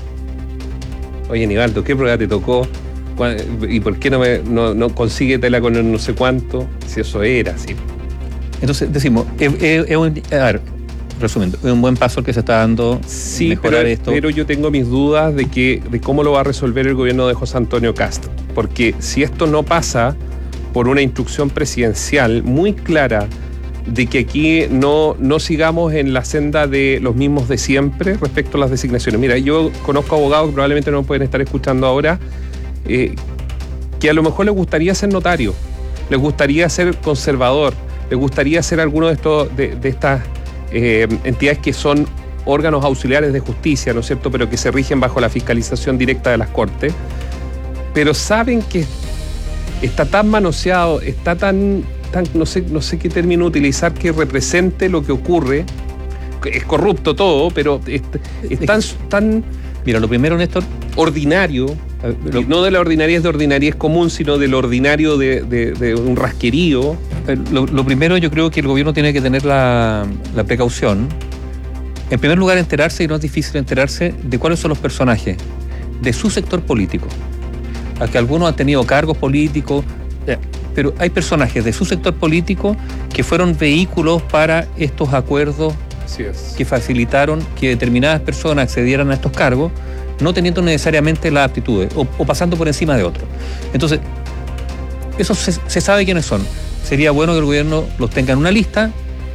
Speaker 7: Oye, Nivaldo, ¿qué prueba te tocó? ¿Y por qué no, me, no, no consigue tela con el no sé cuánto? Si eso era así.
Speaker 5: Entonces decimos, es, es, es un, a ver, resumiendo, es un buen paso el que se está dando.
Speaker 7: Sí,
Speaker 5: mejorar
Speaker 7: pero,
Speaker 5: esto.
Speaker 7: pero yo tengo mis dudas de que de cómo lo va a resolver el gobierno de José Antonio Castro. Porque si esto no pasa por una instrucción presidencial muy clara de que aquí no, no sigamos en la senda de los mismos de siempre respecto a las designaciones. Mira, yo conozco abogados que probablemente no pueden estar escuchando ahora, eh, que a lo mejor les gustaría ser notario, les gustaría ser conservador, les gustaría ser alguno de estos de, de estas Eh, entidades que son órganos auxiliares de justicia, ¿no es cierto?, pero que se rigen bajo la fiscalización directa de las Cortes, pero saben que está tan manoseado, está tan, tan no sé, no sé qué término utilizar que represente lo que ocurre, es corrupto todo, pero es, es tan, tan...
Speaker 5: Mira, lo primero, Néstor,
Speaker 7: ordinario, lo, no de la ordinariedad de ordinariedad común, sino del ordinario de, de, de un rasquerío.
Speaker 5: Lo, lo primero, yo creo que el gobierno tiene que tener la, la precaución, en primer lugar, enterarse, y no es difícil enterarse, de cuáles son los personajes de su sector político. A que algunos han tenido cargos políticos, pero hay personajes de su sector político que fueron vehículos para estos acuerdos.
Speaker 7: Así es.
Speaker 5: Que facilitaron que determinadas personas accedieran a estos cargos, no teniendo necesariamente las aptitudes o, o pasando por encima de otros. Entonces, eso se, se sabe quiénes son. Sería bueno que el gobierno los tenga en una lista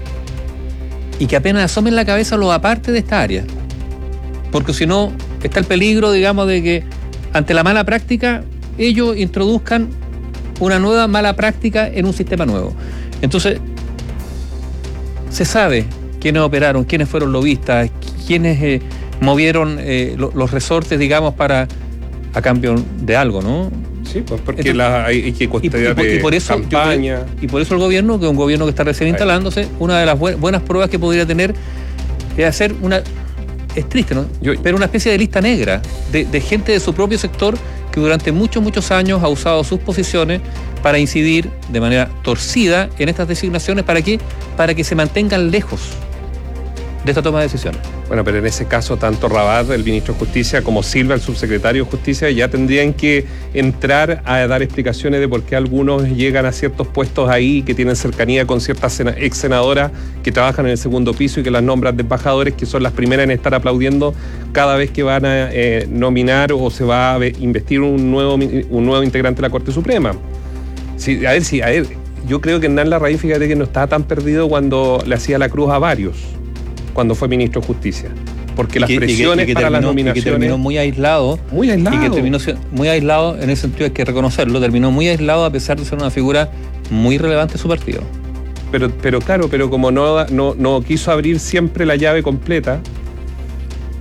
Speaker 5: y que apenas asomen la cabeza los aparte de esta área. Porque si no, está el peligro, digamos, de que ante la mala práctica, ellos introduzcan una nueva mala práctica en un sistema nuevo. Entonces, se sabe quiénes operaron, quiénes fueron lobistas, quiénes eh, movieron eh, lo, los resortes, digamos, para a cambio de algo, ¿no?
Speaker 7: Sí, pues porque Entonces, la, hay, hay que custodiar
Speaker 5: y, y, y por eso,
Speaker 7: campaña.
Speaker 5: Creo, y por eso el gobierno, que es un gobierno que está recién Ahí. instalándose, una de las bu- buenas pruebas que podría tener es hacer una, es triste, ¿no? Yo, Pero una especie de lista negra de, de gente de su propio sector que durante muchos, muchos años ha usado sus posiciones para incidir de manera torcida en estas designaciones. ¿Para qué? Para que se mantengan lejos de esta toma de decisiones.
Speaker 7: Bueno, pero en ese caso, tanto Rabat, el ministro de Justicia, como Silva, el subsecretario de Justicia, ya tendrían que entrar a dar explicaciones de por qué algunos llegan a ciertos puestos ahí, que tienen cercanía con ciertas ex senadoras que trabajan en el segundo piso y que las nombran de embajadores, que son las primeras en estar aplaudiendo cada vez que van a eh, nominar o se va a investir un nuevo, un nuevo integrante de la Corte Suprema. Sí, a ver, sí, a ver, yo creo que Hernán Larraín, fíjate que no estaba tan perdido cuando le hacía la cruz a varios, cuando fue ministro de Justicia, porque las
Speaker 5: y que,
Speaker 7: presiones
Speaker 5: y que, y que
Speaker 7: para
Speaker 5: terminó,
Speaker 7: las nominaciones...
Speaker 5: Y que terminó muy aislado.
Speaker 7: Muy aislado.
Speaker 5: Y que terminó muy aislado, en ese sentido hay que reconocerlo, terminó muy aislado a pesar de ser una figura muy relevante de su partido.
Speaker 7: Pero, pero claro, pero como no, no, no quiso abrir siempre la llave completa...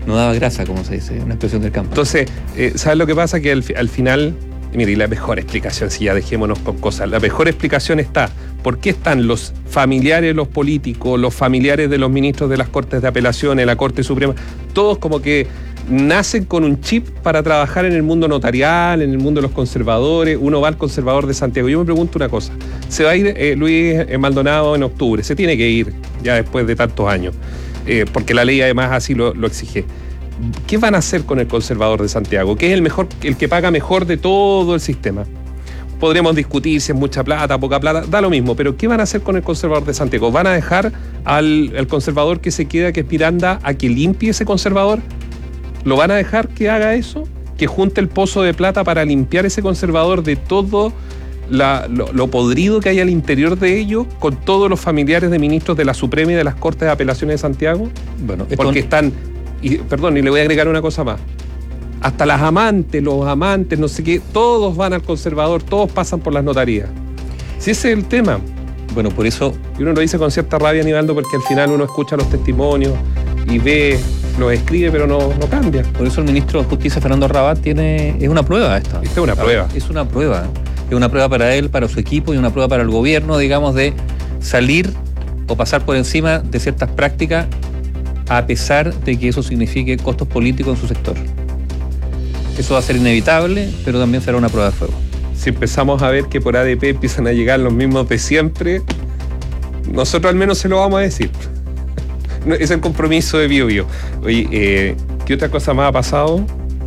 Speaker 5: no daba grasa, como se dice, una expresión del campo.
Speaker 7: Entonces, eh, ¿sabes lo que pasa? Que al, al final, mire, y la mejor explicación, si ya dejémonos con cosas, la mejor explicación está, ¿por qué están los familiares, los políticos, los familiares de los ministros de las Cortes de Apelaciones, la Corte Suprema, todos como que nacen con un chip para trabajar en el mundo notarial, en el mundo de los conservadores? Uno va al conservador de Santiago. Yo me pregunto una cosa, se va a ir eh, Luis Maldonado en octubre, se tiene que ir ya después de tantos años, eh, porque la ley además así lo, lo exige. ¿Qué van a hacer con el conservador de Santiago? ¿Qué es el mejor, el que paga mejor de todo el sistema? Podremos discutir si es mucha plata, poca plata, da lo mismo, pero ¿qué van a hacer con el conservador de Santiago? ¿Van a dejar al, al conservador que se queda, que es Miranda, a que limpie ese conservador? ¿Lo van a dejar que haga eso? ¿Que junte el pozo de plata para limpiar ese conservador de todo la, lo, lo podrido que hay al interior de ellos, con todos los familiares de ministros de la Suprema y de las Cortes de Apelaciones de Santiago?
Speaker 5: Bueno,
Speaker 7: porque están, y, perdón, y le voy a agregar una cosa más. Hasta las amantes, los amantes, no sé qué, todos van al conservador, todos pasan por las notarías. Si ese es el tema.
Speaker 5: Bueno, por eso...
Speaker 7: Y uno lo dice con cierta rabia, Nivaldo, porque al final uno escucha los testimonios y ve... lo escribe, pero no, no cambia.
Speaker 5: Por eso el ministro de Justicia, Fernando Rabat, tiene, es una prueba esta.
Speaker 7: Esta es una prueba.
Speaker 5: Es una prueba. Es una prueba para él, para su equipo y una prueba para el gobierno, digamos, de salir o pasar por encima de ciertas prácticas a pesar de que eso signifique costos políticos en su sector. Eso va a ser inevitable, pero también será una prueba de fuego.
Speaker 7: Si empezamos a ver que por A D P empiezan a llegar los mismos de siempre, nosotros al menos se lo vamos a decir. Es el compromiso de Bio Bio. Oye, eh, ¿qué otra cosa más ha pasado?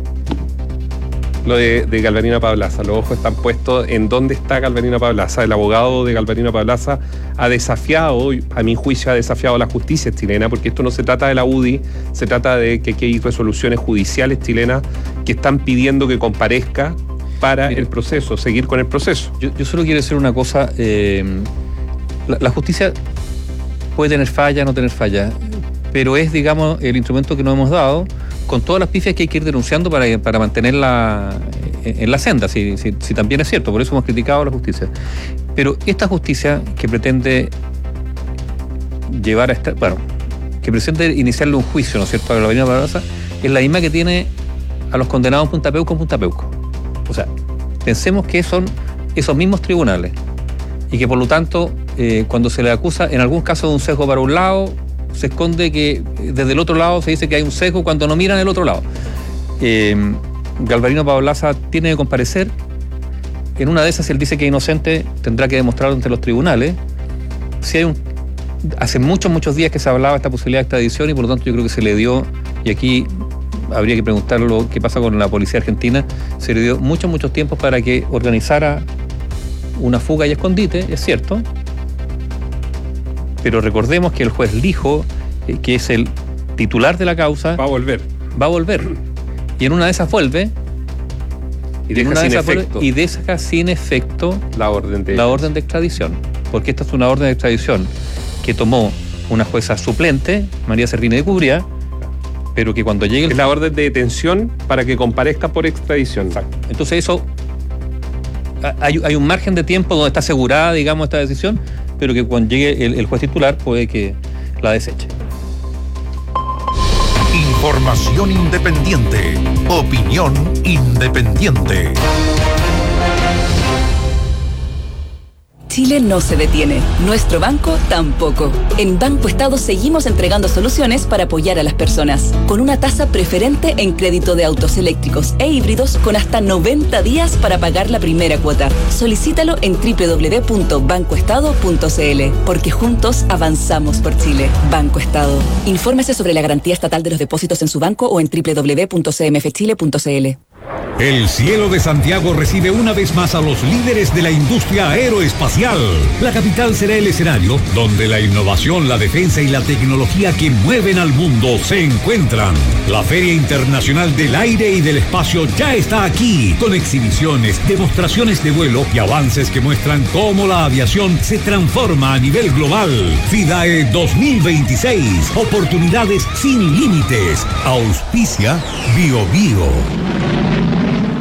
Speaker 7: Lo de, de Galvarino Pablaza. Los ojos están puestos en dónde está Galvarino Pablaza. El abogado de Galvarino Pablaza ha desafiado, a mi juicio, ha desafiado a la justicia chilena, porque esto no se trata de la U D I, se trata de que, que hay resoluciones judiciales chilenas que están pidiendo que comparezca para Mira, el proceso, seguir con el proceso.
Speaker 5: Yo, yo solo quiero decir una cosa. Eh, la, la justicia puede tener falla, no tener falla, pero es, digamos, el instrumento que nos hemos dado con todas las pifias que hay que ir denunciando para, para mantenerla en la senda, si, si, si también es cierto, por eso hemos criticado a la justicia. Pero esta justicia que pretende llevar a esta, bueno, que pretende iniciarle un juicio, ¿no es cierto?, a Galvarino Pablaza, es la misma que tiene a los condenados en Punta Peuco en Punta Peuco. O sea, pensemos que son esos mismos tribunales y que por lo tanto, eh, cuando se le acusa en algún caso de un sesgo para un lado, se esconde que desde el otro lado se dice que hay un sesgo cuando no miran el otro lado. Eh, Galvarino Pablaza tiene que comparecer. En una de esas, si él dice que es inocente, tendrá que demostrarlo ante los tribunales. Si hay un, hace muchos, muchos días que se hablaba de esta posibilidad de extradición y por lo tanto yo creo que se le dio, y aquí habría que preguntarlo qué pasa con la policía argentina, se le dio muchos, muchos tiempos para que organizara una fuga y escondite, es cierto, pero recordemos que el juez Lijo, eh, que es el titular de la causa,
Speaker 7: va a volver.
Speaker 5: Va a volver. Y en una de esas vuelve
Speaker 7: y deja, sin,
Speaker 5: de
Speaker 7: efecto.
Speaker 5: y deja sin efecto
Speaker 7: la orden de
Speaker 5: la orden de extradición. Porque esta es una orden de extradición que tomó una jueza suplente, María Servini de Cubría, pero que cuando llegue el...
Speaker 7: Es la orden de detención para que comparezca por extradición.
Speaker 5: Exacto. Entonces eso... Hay, hay un margen de tiempo donde está asegurada, digamos, esta decisión, pero que cuando llegue el, el juez titular puede que la deseche.
Speaker 8: Información independiente. Opinión independiente.
Speaker 15: Chile no se detiene. Nuestro banco tampoco. En Banco Estado seguimos entregando soluciones para apoyar a las personas. Con una tasa preferente en crédito de autos eléctricos e híbridos con hasta noventa días para pagar la primera cuota. Solicítalo en doble u doble u doble u punto banco estado punto c l. Porque juntos avanzamos por Chile. Banco Estado. Infórmese sobre la garantía estatal de los depósitos en su banco o en doble u doble u doble u punto c m f chile punto c l.
Speaker 8: El cielo de Santiago recibe una vez más a los líderes de la industria aeroespacial. La capital será el escenario donde la innovación, la defensa y la tecnología que mueven al mundo se encuentran. La Feria Internacional del Aire y del Espacio ya está aquí, con exhibiciones, demostraciones de vuelo y avances que muestran cómo la aviación se transforma a nivel global. FIDAE dos mil veintiséis, oportunidades sin límites. Auspicia Bio Bio.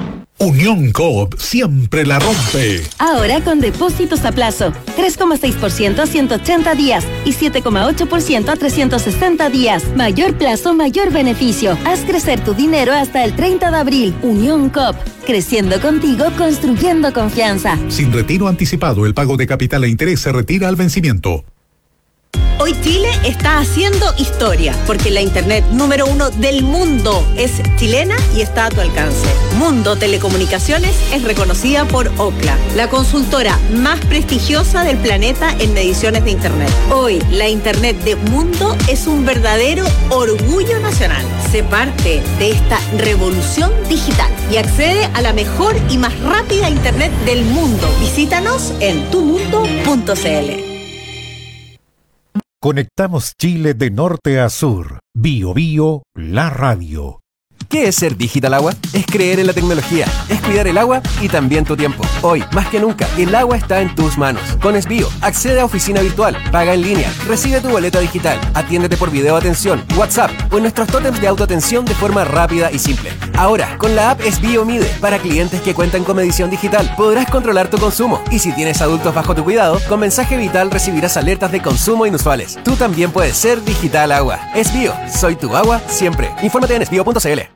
Speaker 1: Unión Coop siempre la rompe.
Speaker 18: Ahora con depósitos a plazo, tres coma seis por ciento a ciento ochenta días y siete coma ocho por ciento a trescientos sesenta días. Mayor plazo, mayor beneficio. Haz crecer tu dinero hasta el treinta de abril. Unión Coop, creciendo contigo, construyendo confianza.
Speaker 1: Sin retiro anticipado, el pago de capital e interés se retira al vencimiento.
Speaker 19: Hoy Chile está haciendo historia, porque la internet número uno del mundo es chilena y está a tu alcance. Mundo Telecomunicaciones es reconocida por Ookla, la consultora más prestigiosa del planeta en mediciones de internet. Hoy, la internet de Mundo es un verdadero orgullo nacional. Sé parte de esta revolución digital y accede a la mejor y más rápida internet del mundo. Visítanos en tu mundo punto c l.
Speaker 8: Conectamos Chile de norte a sur. Bio Bio, la radio.
Speaker 20: ¿Qué es ser Digital Agua? Es creer en la tecnología, es cuidar el agua y también tu tiempo. Hoy, más que nunca, el agua está en tus manos. Con Esbio, accede a oficina virtual, paga en línea, recibe tu boleta digital, atiéndete por video atención, WhatsApp o en nuestros tótems de autoatención de forma rápida y simple. Ahora, con la app Esbio Mide, para clientes que cuentan con medición digital, podrás controlar tu consumo. Y si tienes adultos bajo tu cuidado, con mensaje vital recibirás alertas de consumo inusuales. Tú también puedes ser Digital Agua. Esbio, soy tu agua siempre. Infórmate en esbio punto c l.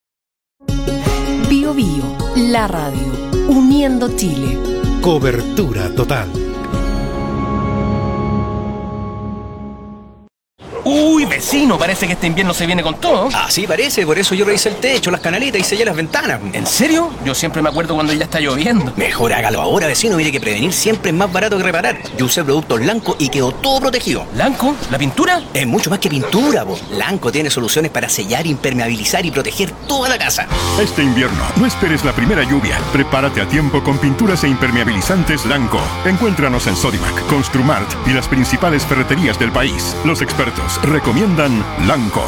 Speaker 23: Bio Bio, la radio, uniendo Chile.
Speaker 1: Cobertura total.
Speaker 21: Uy, vecino, parece que este invierno se viene con todo.
Speaker 22: Así parece, por eso yo revisé el techo, las canaletas y sellé las ventanas.
Speaker 21: ¿En serio? Yo siempre me acuerdo cuando ya está lloviendo.
Speaker 22: Mejor hágalo ahora, vecino, mire que prevenir siempre es más barato que reparar. Yo usé productos Lanco y quedó todo protegido.
Speaker 21: ¿Lanco? ¿La pintura?
Speaker 22: Es mucho más que pintura, po. Lanco tiene soluciones para sellar, impermeabilizar y proteger toda la casa.
Speaker 24: Este invierno, no esperes la primera lluvia. Prepárate a tiempo con pinturas e impermeabilizantes Lanco. Encuéntranos en Sodimac, Construmart y las principales ferreterías del país. Los expertos recomiendan Lanco.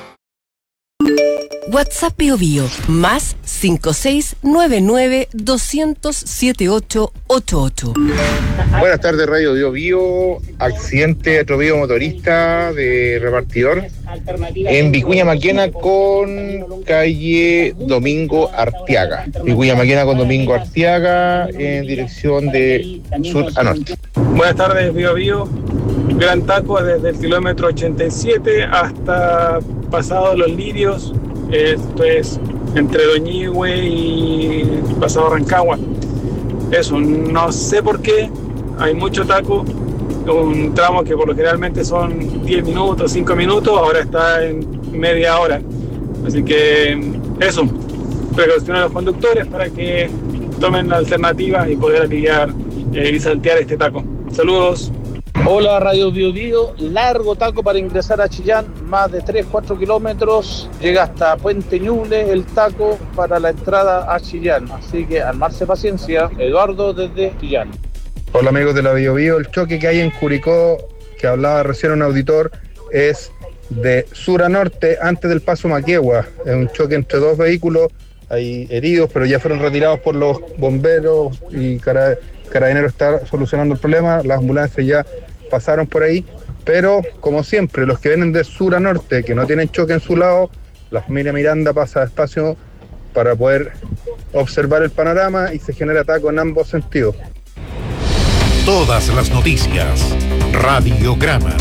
Speaker 23: WhatsApp Bio Bio, más cinco seis nueve nueve dos cero cero siete ocho ocho ocho.
Speaker 27: Buenas tardes, Radio Bio Bio. Accidente atropello motorista de repartidor en Vicuña Maquena con calle Domingo Arteaga. Vicuña Maquena con Domingo Arteaga en dirección de sur a norte.
Speaker 28: Buenas tardes, Bio Bio. Gran taco desde el kilómetro ochenta y siete hasta pasado Los Lirios. Esto es entre Doñihue y pasado Rancagua. Eso, no sé por qué, hay mucho taco, un tramo que por lo generalmente son diez minutos, cinco minutos, ahora está en media hora. Así que eso, precaución a los conductores para que tomen la alternativa y poder aliviar eh, y saltear este taco. Saludos.
Speaker 29: Hola, Radio Bio Bio. Largo taco para ingresar a Chillán, más de tres cuatro kilómetros. Llega hasta Puente Ñuble el taco para la entrada a Chillán. Así que armarse paciencia. Eduardo desde Chillán.
Speaker 27: Hola amigos de la Bio Bio. El choque que hay en Curicó, que hablaba recién un auditor, es de sur a norte antes del paso Maquegua. Es un choque entre dos vehículos. Hay heridos, pero ya fueron retirados por los bomberos y cara, Carabineros está solucionando el problema. Las ambulancias ya pasaron por ahí, pero como siempre, los que vienen de sur a norte, que no tienen choque en su lado, la familia Miranda pasa despacio para poder observar el panorama y se genera taco en ambos sentidos.
Speaker 1: Todas las noticias. Radiograma.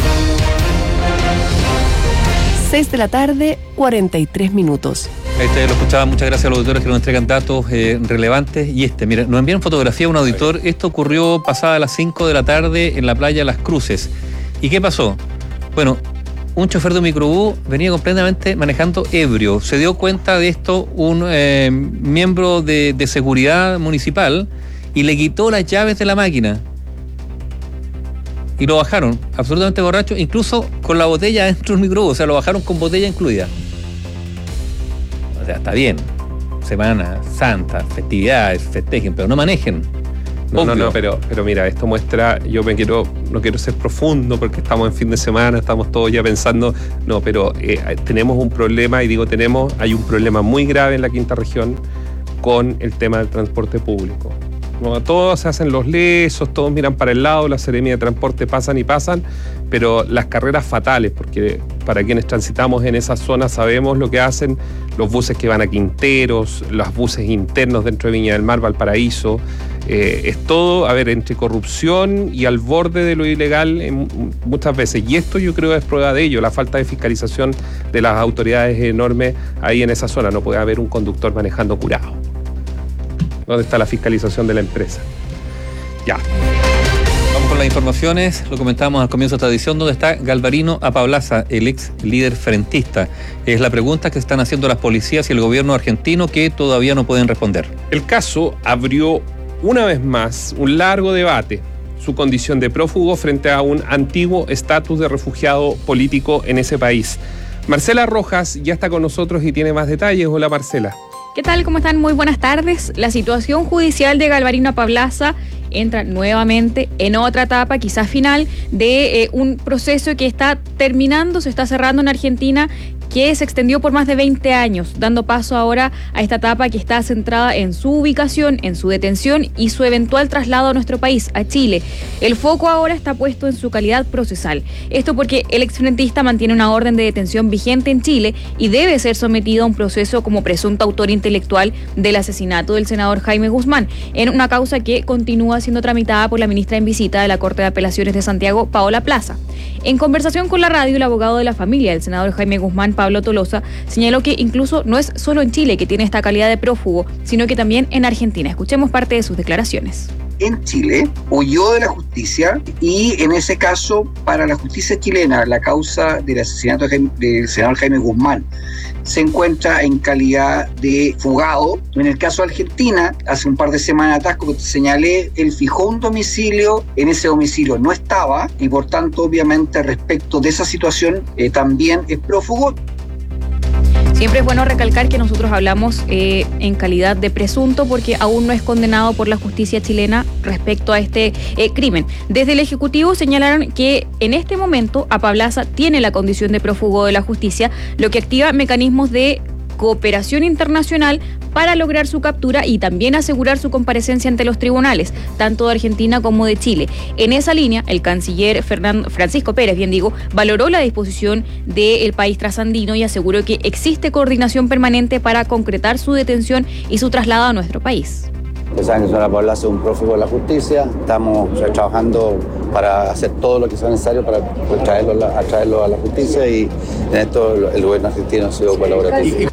Speaker 23: seis de la tarde, cuarenta y tres minutos.
Speaker 5: Ahí ustedes lo escuchaban, muchas gracias a los auditores que nos entregan datos eh, relevantes. Y este, mira, nos envían fotografía a un auditor. Esto ocurrió pasada las cinco de la tarde en la playa Las Cruces. ¿Y qué pasó? Bueno, un chofer de un microbús venía completamente manejando ebrio. Se dio cuenta de esto un eh, miembro de, de seguridad municipal y le quitó las llaves de la máquina. Y lo bajaron, absolutamente borracho, incluso con la botella dentro del microbús. O sea, lo bajaron con botella incluida. O sea, está bien. Semana Santa, festividades, festejen, pero no manejen.
Speaker 7: No, no, no, pero, pero mira, esto muestra, yo me quiero, no quiero ser profundo porque estamos en fin de semana, estamos todos ya pensando, no, pero eh, tenemos un problema, y digo tenemos, hay un problema muy grave en la quinta región con el tema del transporte público. ¿no? Todos se hacen los lesos, todos miran para el lado, la Seremía de Transporte pasan y pasan, pero las carreras fatales, porque para quienes transitamos en esa zona sabemos lo que hacen los buses que van a Quinteros, los buses internos dentro de Viña del Mar, Valparaíso. Eh, es todo, a ver, entre corrupción y al borde de lo ilegal en, muchas veces. Y esto yo creo es prueba de ello, la falta de fiscalización de las autoridades es enorme ahí en esa zona. No puede haber un conductor manejando curado. ¿Dónde está la fiscalización de la empresa? Ya.
Speaker 5: Vamos con las informaciones. Lo comentábamos al comienzo de esta edición. ¿Dónde está Galvarino Apablaza, el ex líder frentista? Es la pregunta que están haciendo las policías y el gobierno argentino, que todavía no pueden responder.
Speaker 7: El caso abrió una vez más un largo debate. Su condición de prófugo frente a un antiguo estatus de refugiado político en ese país. Marcela Rojas ya está con nosotros y tiene más detalles. Hola, Marcela.
Speaker 2: ¿Qué tal? ¿Cómo están? Muy buenas tardes. La situación judicial de Galvarino Apablaza entra nuevamente en otra etapa, quizás final, de eh, un proceso que está terminando, se está cerrando en Argentina, que se extendió por más de veinte años, dando paso ahora a esta etapa que está centrada en su ubicación, en su detención y su eventual traslado a nuestro país, a Chile. El foco ahora está puesto en su calidad procesal. Esto porque el exfrentista mantiene una orden de detención vigente en Chile y debe ser sometido a un proceso como presunto autor intelectual del asesinato del senador Jaime Guzmán, en una causa que continúa siendo tramitada por la ministra en visita de la Corte de Apelaciones de Santiago, Paola Plaza. En conversación con la radio, el abogado de la familia del senador Jaime Guzmán, Pablo Tolosa, señaló que incluso no es solo en Chile que tiene esta calidad de prófugo, sino que también en Argentina. Escuchemos parte de sus declaraciones.
Speaker 3: En Chile huyó de la justicia y en ese caso para la justicia chilena la causa del asesinato del senador Jaime Guzmán se encuentra en calidad de fugado. En el caso de Argentina, hace un par de semanas atrás, como te señalé, él fijó un domicilio, en ese domicilio no estaba y por tanto obviamente respecto de esa situación eh, también es prófugo.
Speaker 2: Siempre es bueno recalcar que nosotros hablamos eh, en calidad de presunto porque aún no es condenado por la justicia chilena respecto a este eh, crimen. Desde el Ejecutivo señalaron que en este momento Apablaza tiene la condición de prófugo de la justicia, lo que activa mecanismos de cooperación internacional para lograr su captura y también asegurar su comparecencia ante los tribunales, tanto de Argentina como de Chile. En esa línea, el canciller Fernando, Francisco Pérez, bien digo, valoró la disposición del país trasandino y aseguró que existe coordinación permanente para concretar su detención y su traslado a nuestro país.
Speaker 4: Ustedes saben que señora Apablaza es un prófugo de la justicia, estamos trabajando para hacer todo lo que sea necesario para traerlo, a traerlo a la justicia y en esto el gobierno argentino ha sido colaborativo.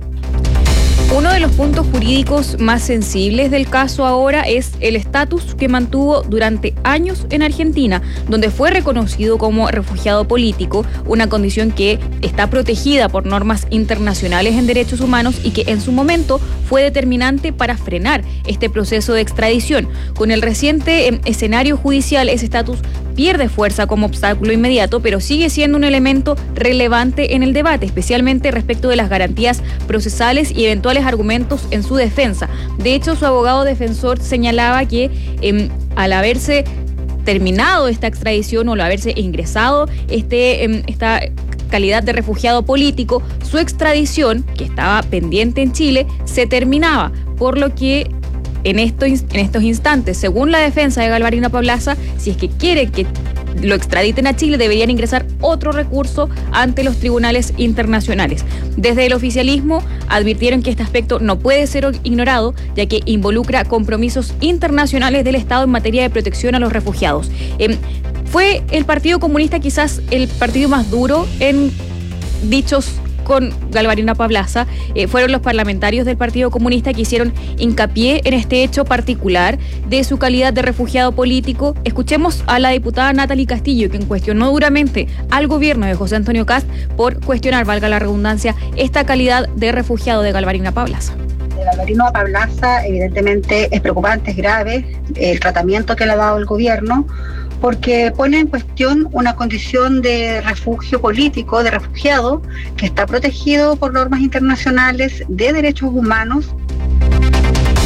Speaker 2: Uno de los puntos jurídicos más sensibles del caso ahora es el estatus que mantuvo durante años en Argentina, donde fue reconocido como refugiado político, una condición que está protegida por normas internacionales en derechos humanos y que en su momento fue determinante para frenar este proceso de extradición. Con el reciente escenario judicial, ese estatus pierde fuerza como obstáculo inmediato, pero sigue siendo un elemento relevante en el debate, especialmente respecto de las garantías procesales y eventuales argumentos en su defensa. De hecho, su abogado defensor señalaba que eh, al haberse terminado esta extradición o al haberse ingresado este, eh, esta calidad de refugiado político, su extradición, que estaba pendiente en Chile, se terminaba, por lo que en estos, en estos instantes, según la defensa de Galvarino Apablaza, si es que quiere que lo extraditen a Chile, deberían ingresar otro recurso ante los tribunales internacionales. Desde el oficialismo advirtieron que este aspecto no puede ser ignorado, ya que involucra compromisos internacionales del Estado en materia de protección a los refugiados. Eh, fue el Partido Comunista quizás el partido más duro en dichos con Galvarino Apablaza. Eh, fueron los parlamentarios del Partido Comunista que hicieron hincapié en este hecho particular de su calidad de refugiado político. Escuchemos a la diputada Natalie Castillo, quien cuestionó duramente al gobierno de José Antonio Kast por cuestionar, valga la redundancia, esta calidad de refugiado de Galvarino Apablaza.
Speaker 6: De Galvarino Apablaza evidentemente es preocupante, es grave el tratamiento que le ha dado el gobierno, porque pone en cuestión una condición de refugio político, de refugiado, que está protegido por normas internacionales de derechos humanos.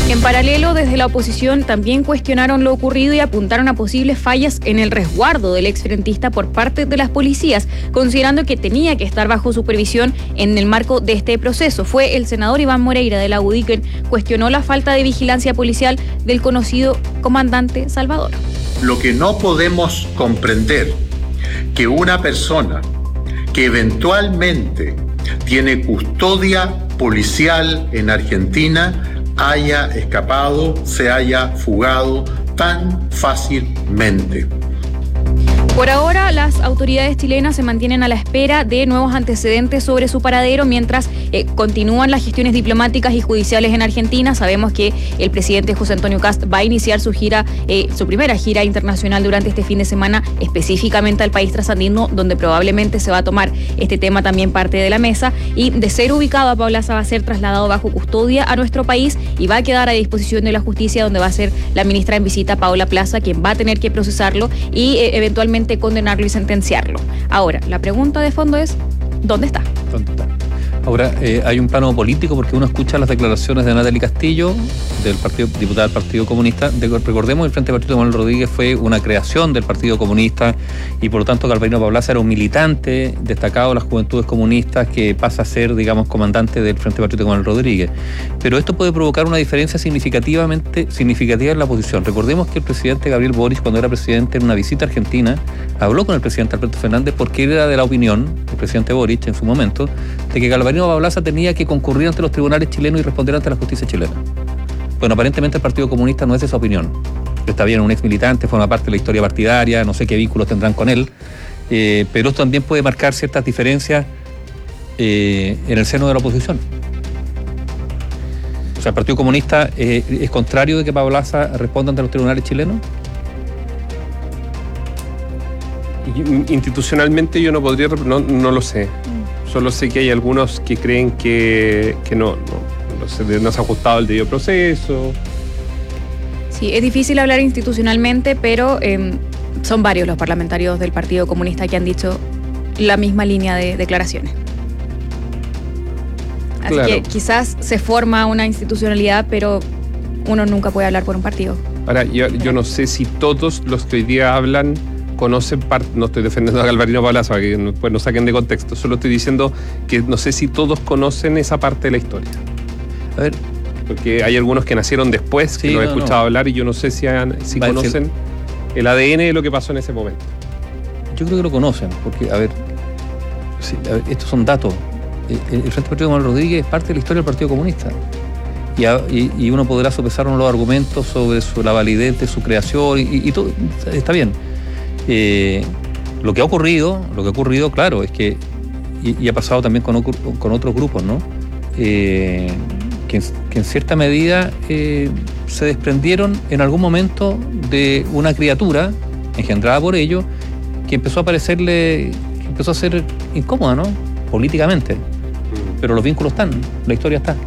Speaker 2: En paralelo, desde la oposición también cuestionaron lo ocurrido y apuntaron a posibles fallas en el resguardo del exfrentista por parte de las policías, considerando que tenía que estar bajo supervisión en el marco de este proceso. Fue el senador Iván Moreira de la U D I quien cuestionó la falta de vigilancia policial del conocido comandante Salvador.
Speaker 9: Lo que no podemos comprender, que una persona que eventualmente tiene custodia policial en Argentina haya escapado, se haya fugado tan fácilmente.
Speaker 2: Por ahora, las autoridades chilenas se mantienen a la espera de nuevos antecedentes sobre su paradero mientras eh, continúan las gestiones diplomáticas y judiciales en Argentina. Sabemos que el presidente José Antonio Kast va a iniciar su gira, eh, su primera gira internacional durante este fin de semana, específicamente al país trasandino, donde probablemente se va a tomar este tema también parte de la mesa. Y de ser ubicado a Paulaza va a ser trasladado bajo custodia a nuestro país y va a quedar a disposición de la justicia, donde va a ser la ministra en visita, Paula Plaza, quien va a tener que procesarlo y eh, eventualmente condenarlo y sentenciarlo. Ahora, la pregunta de fondo es, ¿dónde está?
Speaker 5: ¿Dónde está? Ahora, eh, hay un plano político porque uno escucha las declaraciones de Natalie Castillo, del partido, diputada del Partido Comunista. De, recordemos, el Frente Patriótico Manuel Rodríguez fue una creación del Partido Comunista y por lo tanto Galvarino Paulaza era un militante destacado de las Juventudes Comunistas que pasa a ser, digamos, comandante del Frente Patriótico Manuel Rodríguez. Pero esto puede provocar una diferencia significativamente significativa en la posición. Recordemos que el presidente Gabriel Boric, cuando era presidente en una visita a Argentina, habló con el presidente Alberto Fernández porque él era de la opinión, el presidente Boric en su momento, de que Galvarino Paulaza tenía que concurrir ante los tribunales chilenos y responder ante la justicia chilena. Bueno, aparentemente el Partido Comunista no es de esa opinión. Está bien, un ex militante, forma parte de la historia partidaria, no sé qué vínculos tendrán con él, eh, pero esto también puede marcar ciertas diferencias eh, en el seno de la oposición. O sea, el Partido Comunista eh, es contrario de que Paulaza responda ante los tribunales chilenos.
Speaker 7: Institucionalmente yo no podría, no, no lo sé. Solo sé que hay algunos que creen que, que no, no, no, se, no se ha ajustado el debido proceso.
Speaker 2: Sí, es difícil hablar institucionalmente, pero eh, son varios los parlamentarios del Partido Comunista que han dicho la misma línea de declaraciones. Así claro. que quizás se forma una institucionalidad, pero uno nunca puede hablar por un partido.
Speaker 7: Ahora, yo, yo no sé si todos los que hoy día hablan conocen parte, no estoy defendiendo a Galvarino Paulaza para que pues, no saquen de contexto, solo estoy diciendo que no sé si todos conocen esa parte de la historia. A ver, porque hay algunos que nacieron después, sí, que lo he no, escuchado no. hablar y yo no sé si, han, si conocen decir, el A D N de lo que pasó en ese momento.
Speaker 5: Yo creo que lo conocen, porque, a ver, sí, a ver estos son datos. El, el Frente Patriótico Manuel Rodríguez es parte de la historia del Partido Comunista. Y, a, y, y uno podrá sopesar los argumentos sobre su, la validez de su creación y, y todo, está bien. Eh, lo que ha ocurrido, lo que ha ocurrido, claro, es que, y, y ha pasado también con, con otros grupos, ¿no? Eh, que, que en cierta medida eh, se desprendieron en algún momento de una criatura engendrada por ellos que empezó a parecerle, que empezó a ser incómoda, ¿no? Políticamente. Pero los vínculos están, la historia está.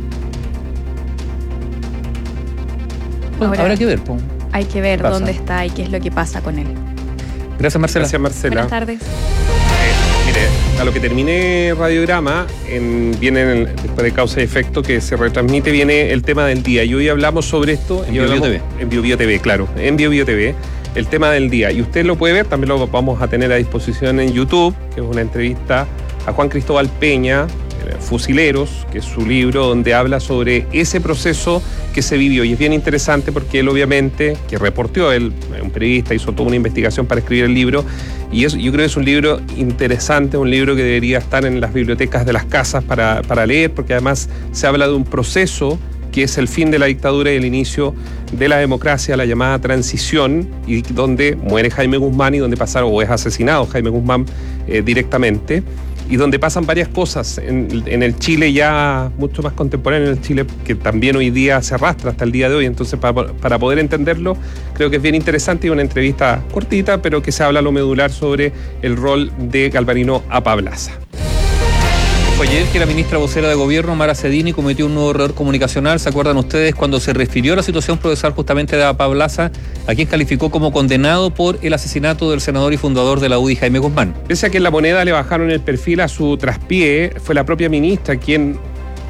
Speaker 5: Bueno,
Speaker 2: Ahora,
Speaker 5: habrá que ver. Pues,
Speaker 2: hay que ver dónde está y qué es lo que pasa con él.
Speaker 5: Gracias, Marcela.
Speaker 7: Gracias, Marcela.
Speaker 2: Buenas tardes.
Speaker 7: Eh, mire, a lo que termine Radiograma, en, viene en el, después de Causa y Efecto, que se retransmite, viene el tema del día. Y hoy hablamos sobre esto.
Speaker 5: En Bio Bio T V.
Speaker 7: En Bio Bio T V, claro. En Bio Bio T V, el tema del día. Y usted lo puede ver, también lo vamos a tener a disposición en YouTube, que es una entrevista a Juan Cristóbal Peña, Fusileros, que es su libro donde habla sobre ese proceso que se vivió, y es bien interesante porque él obviamente, que reportó, él, un periodista, hizo toda una investigación para escribir el libro, y eso, yo creo que es un libro interesante, un libro que debería estar en las bibliotecas de las casas para, para leer, porque además se habla de un proceso que es el fin de la dictadura y el inicio de la democracia, la llamada transición, y donde muere Jaime Guzmán y donde pasaron, o es asesinado Jaime Guzmán eh, directamente, y donde pasan varias cosas en, en el Chile ya mucho más contemporáneo, en el Chile que también hoy día se arrastra hasta el día de hoy. Entonces, para, para poder entenderlo, creo que es bien interesante y una entrevista cortita, pero que se habla a lo medular sobre el rol de Galvarino a Paulaza.
Speaker 5: Fue ayer que la ministra vocera de Gobierno, Mara Cedini, cometió un nuevo error comunicacional. ¿Se acuerdan ustedes cuando se refirió a la situación procesal justamente de Paulaza, a quien calificó como condenado por el asesinato del senador y fundador de la U D I, Jaime Guzmán?
Speaker 7: Pese a que en La Moneda le bajaron el perfil a su traspié, fue la propia ministra quien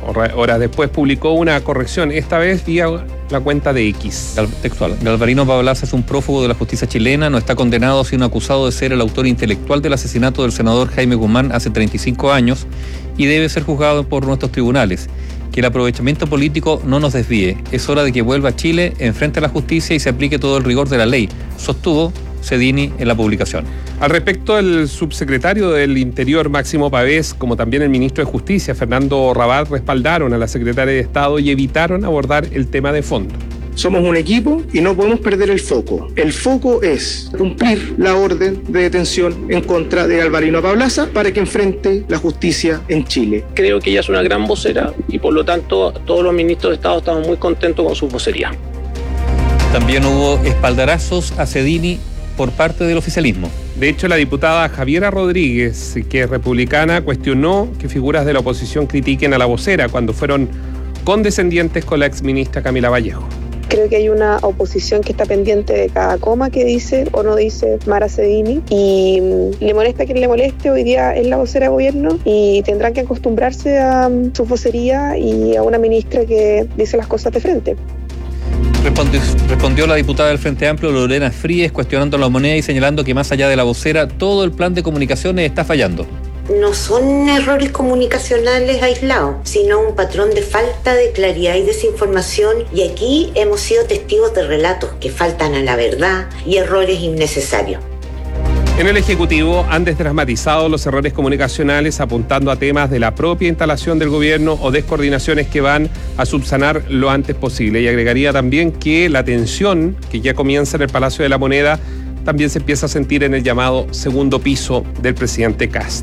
Speaker 7: Horas después publicó una corrección, esta vez vía la cuenta de X.
Speaker 5: Textual. Galvarino Pablaza es un prófugo de la justicia chilena, no está condenado, sino acusado de ser el autor intelectual del asesinato del senador Jaime Guzmán hace treinta y cinco años y debe ser juzgado por nuestros tribunales. Que el aprovechamiento político no nos desvíe. Es hora de que vuelva a Chile, enfrente a la justicia y se aplique todo el rigor de la ley, sostuvo Cedini en la publicación.
Speaker 7: Al respecto, el subsecretario del Interior, Máximo Pavés, como también el ministro de Justicia, Fernando Rabat, respaldaron a la secretaria de Estado y evitaron abordar el tema de fondo.
Speaker 10: Somos un equipo y no podemos perder el foco. El foco es cumplir la orden de detención en contra de Galvarino Pablaza para que enfrente la justicia en Chile.
Speaker 11: Creo que ella es una gran vocera y por lo tanto todos los ministros de Estado estamos muy contentos con su vocería.
Speaker 5: También hubo espaldarazos a Cedini por parte del oficialismo.
Speaker 7: De hecho, la diputada Javiera Rodríguez, que es republicana, cuestionó que figuras de la oposición critiquen a la vocera cuando fueron condescendientes con la exministra Camila Vallejo.
Speaker 12: Creo que hay una oposición que está pendiente de cada coma que dice o no dice Mara Cedini y le molesta a quien le moleste, hoy día es la vocera de gobierno y tendrán que acostumbrarse a su vocería y a una ministra que dice las cosas de frente.
Speaker 5: Respondió, respondió la diputada del Frente Amplio, Lorena Fríes, cuestionando la moneda y señalando que más allá de la vocera, todo el plan de comunicaciones está fallando.
Speaker 13: No son errores comunicacionales aislados, sino un patrón de falta de claridad y desinformación, y aquí hemos sido testigos de relatos que faltan a la verdad y errores innecesarios.
Speaker 7: En el Ejecutivo han desdramatizado los errores comunicacionales apuntando a temas de la propia instalación del gobierno o descoordinaciones que van a subsanar lo antes posible. Y agregaría también que la tensión que ya comienza en el Palacio de la Moneda también se empieza a sentir en el llamado segundo piso del presidente Kast.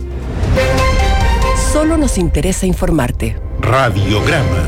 Speaker 23: Solo nos interesa informarte.
Speaker 8: Radiograma.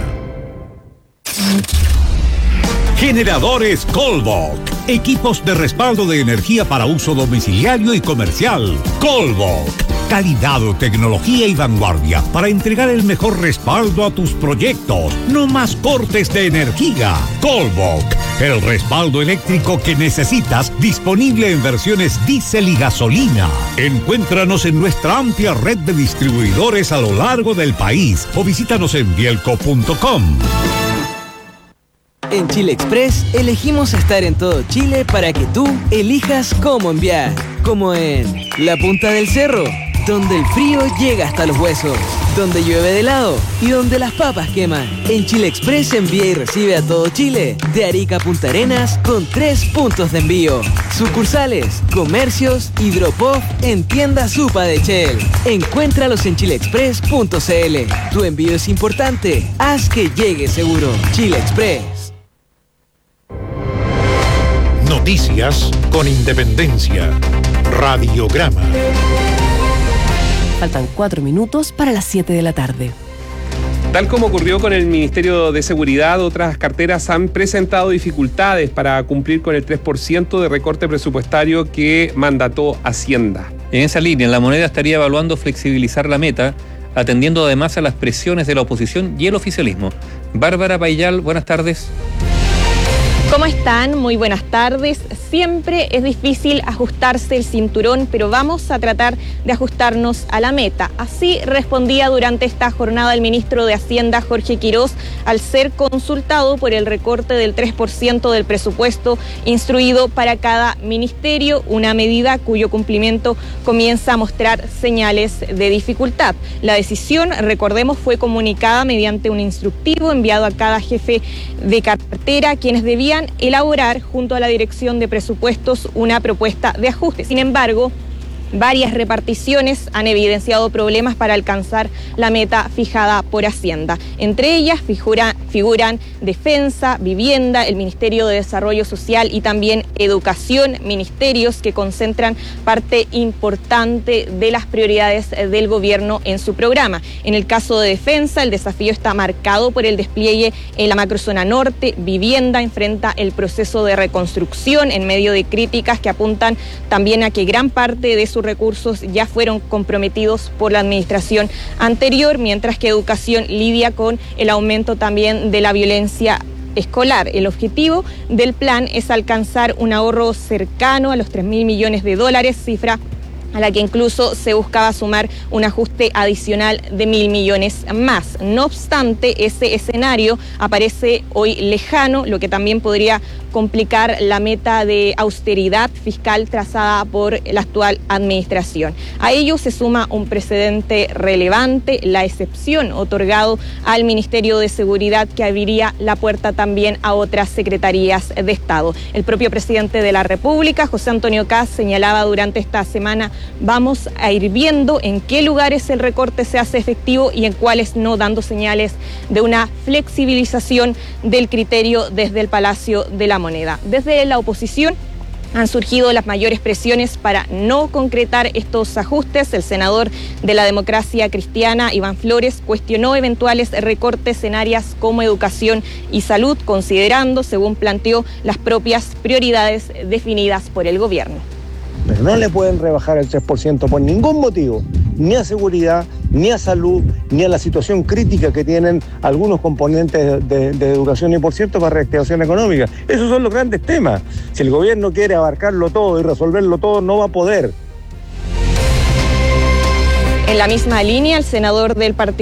Speaker 8: Generadores Colbok. Equipos de respaldo de energía para uso domiciliario y comercial. Colbok. Calidad, tecnología y vanguardia para entregar el mejor respaldo a tus proyectos. No más cortes de energía. Colbok. El respaldo eléctrico que necesitas, disponible en versiones diésel y gasolina. Encuéntranos en nuestra amplia red de distribuidores a lo largo del país o visítanos en bielco punto com.
Speaker 14: En Chile Express elegimos estar en todo Chile para que tú elijas cómo enviar. Como en la punta del cerro, donde el frío llega hasta los huesos, donde llueve de helado y donde las papas queman. En Chile Express envía y recibe a todo Chile, de Arica a Punta Arenas, con tres puntos de envío. Sucursales, comercios y drop-off en tienda Supa de Shell. Encuéntralos en chile express punto c l. Tu envío es importante, haz que llegue seguro. Chile Express.
Speaker 1: Noticias con independencia. Radiograma.
Speaker 23: Faltan cuatro minutos para las siete de la tarde.
Speaker 7: Tal como ocurrió con el Ministerio de Seguridad, otras carteras han presentado dificultades para cumplir con el tres por ciento de recorte presupuestario que mandató Hacienda.
Speaker 5: En esa línea, la Moneda estaría evaluando flexibilizar la meta, atendiendo además a las presiones de la oposición y el oficialismo. Bárbara Payal, buenas tardes.
Speaker 16: ¿Cómo están? Muy buenas tardes. Siempre es difícil ajustarse el cinturón, pero vamos a tratar de ajustarnos a la meta. Así respondía durante esta jornada el ministro de Hacienda, Jorge Quirós, al ser consultado por el recorte del tres por ciento del presupuesto instruido para cada ministerio, una medida cuyo cumplimiento comienza a mostrar señales de dificultad. La decisión, recordemos, fue comunicada mediante un instructivo enviado a cada jefe de cartera, quienes debían elaborar junto a la Dirección de Presupuestos una propuesta de ajuste. Sin embargo, varias reparticiones han evidenciado problemas para alcanzar la meta fijada por Hacienda. Entre ellas figura, figuran Defensa, Vivienda, el Ministerio de Desarrollo Social y también Educación, ministerios que concentran parte importante de las prioridades del gobierno en su programa. En el caso de Defensa, el desafío está marcado por el despliegue en la macrozona norte. Vivienda enfrenta el proceso de reconstrucción en medio de críticas que apuntan también a que gran parte de su recursos ya fueron comprometidos por la administración anterior, mientras que Educación lidia con el aumento también de la violencia escolar. El objetivo del plan es alcanzar un ahorro cercano a los tres mil millones de dólares, cifra a la que incluso se buscaba sumar un ajuste adicional de mil millones más. No obstante, ese escenario aparece hoy lejano, lo que también podría complicar la meta de austeridad fiscal trazada por la actual administración. A ello se suma un precedente relevante, la excepción otorgado al Ministerio de Seguridad, que abriría la puerta también a otras secretarías de Estado. El propio presidente de la República, José Antonio Kast, señalaba durante esta semana: vamos a ir viendo en qué lugares el recorte se hace efectivo y en cuáles no, dando señales de una flexibilización del criterio desde el Palacio de la Moneda. Desde la oposición han surgido las mayores presiones para no concretar estos ajustes. El senador de la Democracia Cristiana, Iván Flores, cuestionó eventuales recortes en áreas como educación y salud, considerando, según planteó, las propias prioridades definidas por el gobierno.
Speaker 15: Pero no le pueden rebajar el tres por ciento por ningún motivo, ni a seguridad, ni a salud, ni a la situación crítica que tienen algunos componentes de, de educación y, por cierto, para reactivación económica. Esos son los grandes temas. Si el gobierno quiere abarcarlo todo y resolverlo todo, no va a poder.
Speaker 16: En la misma línea, el senador del partido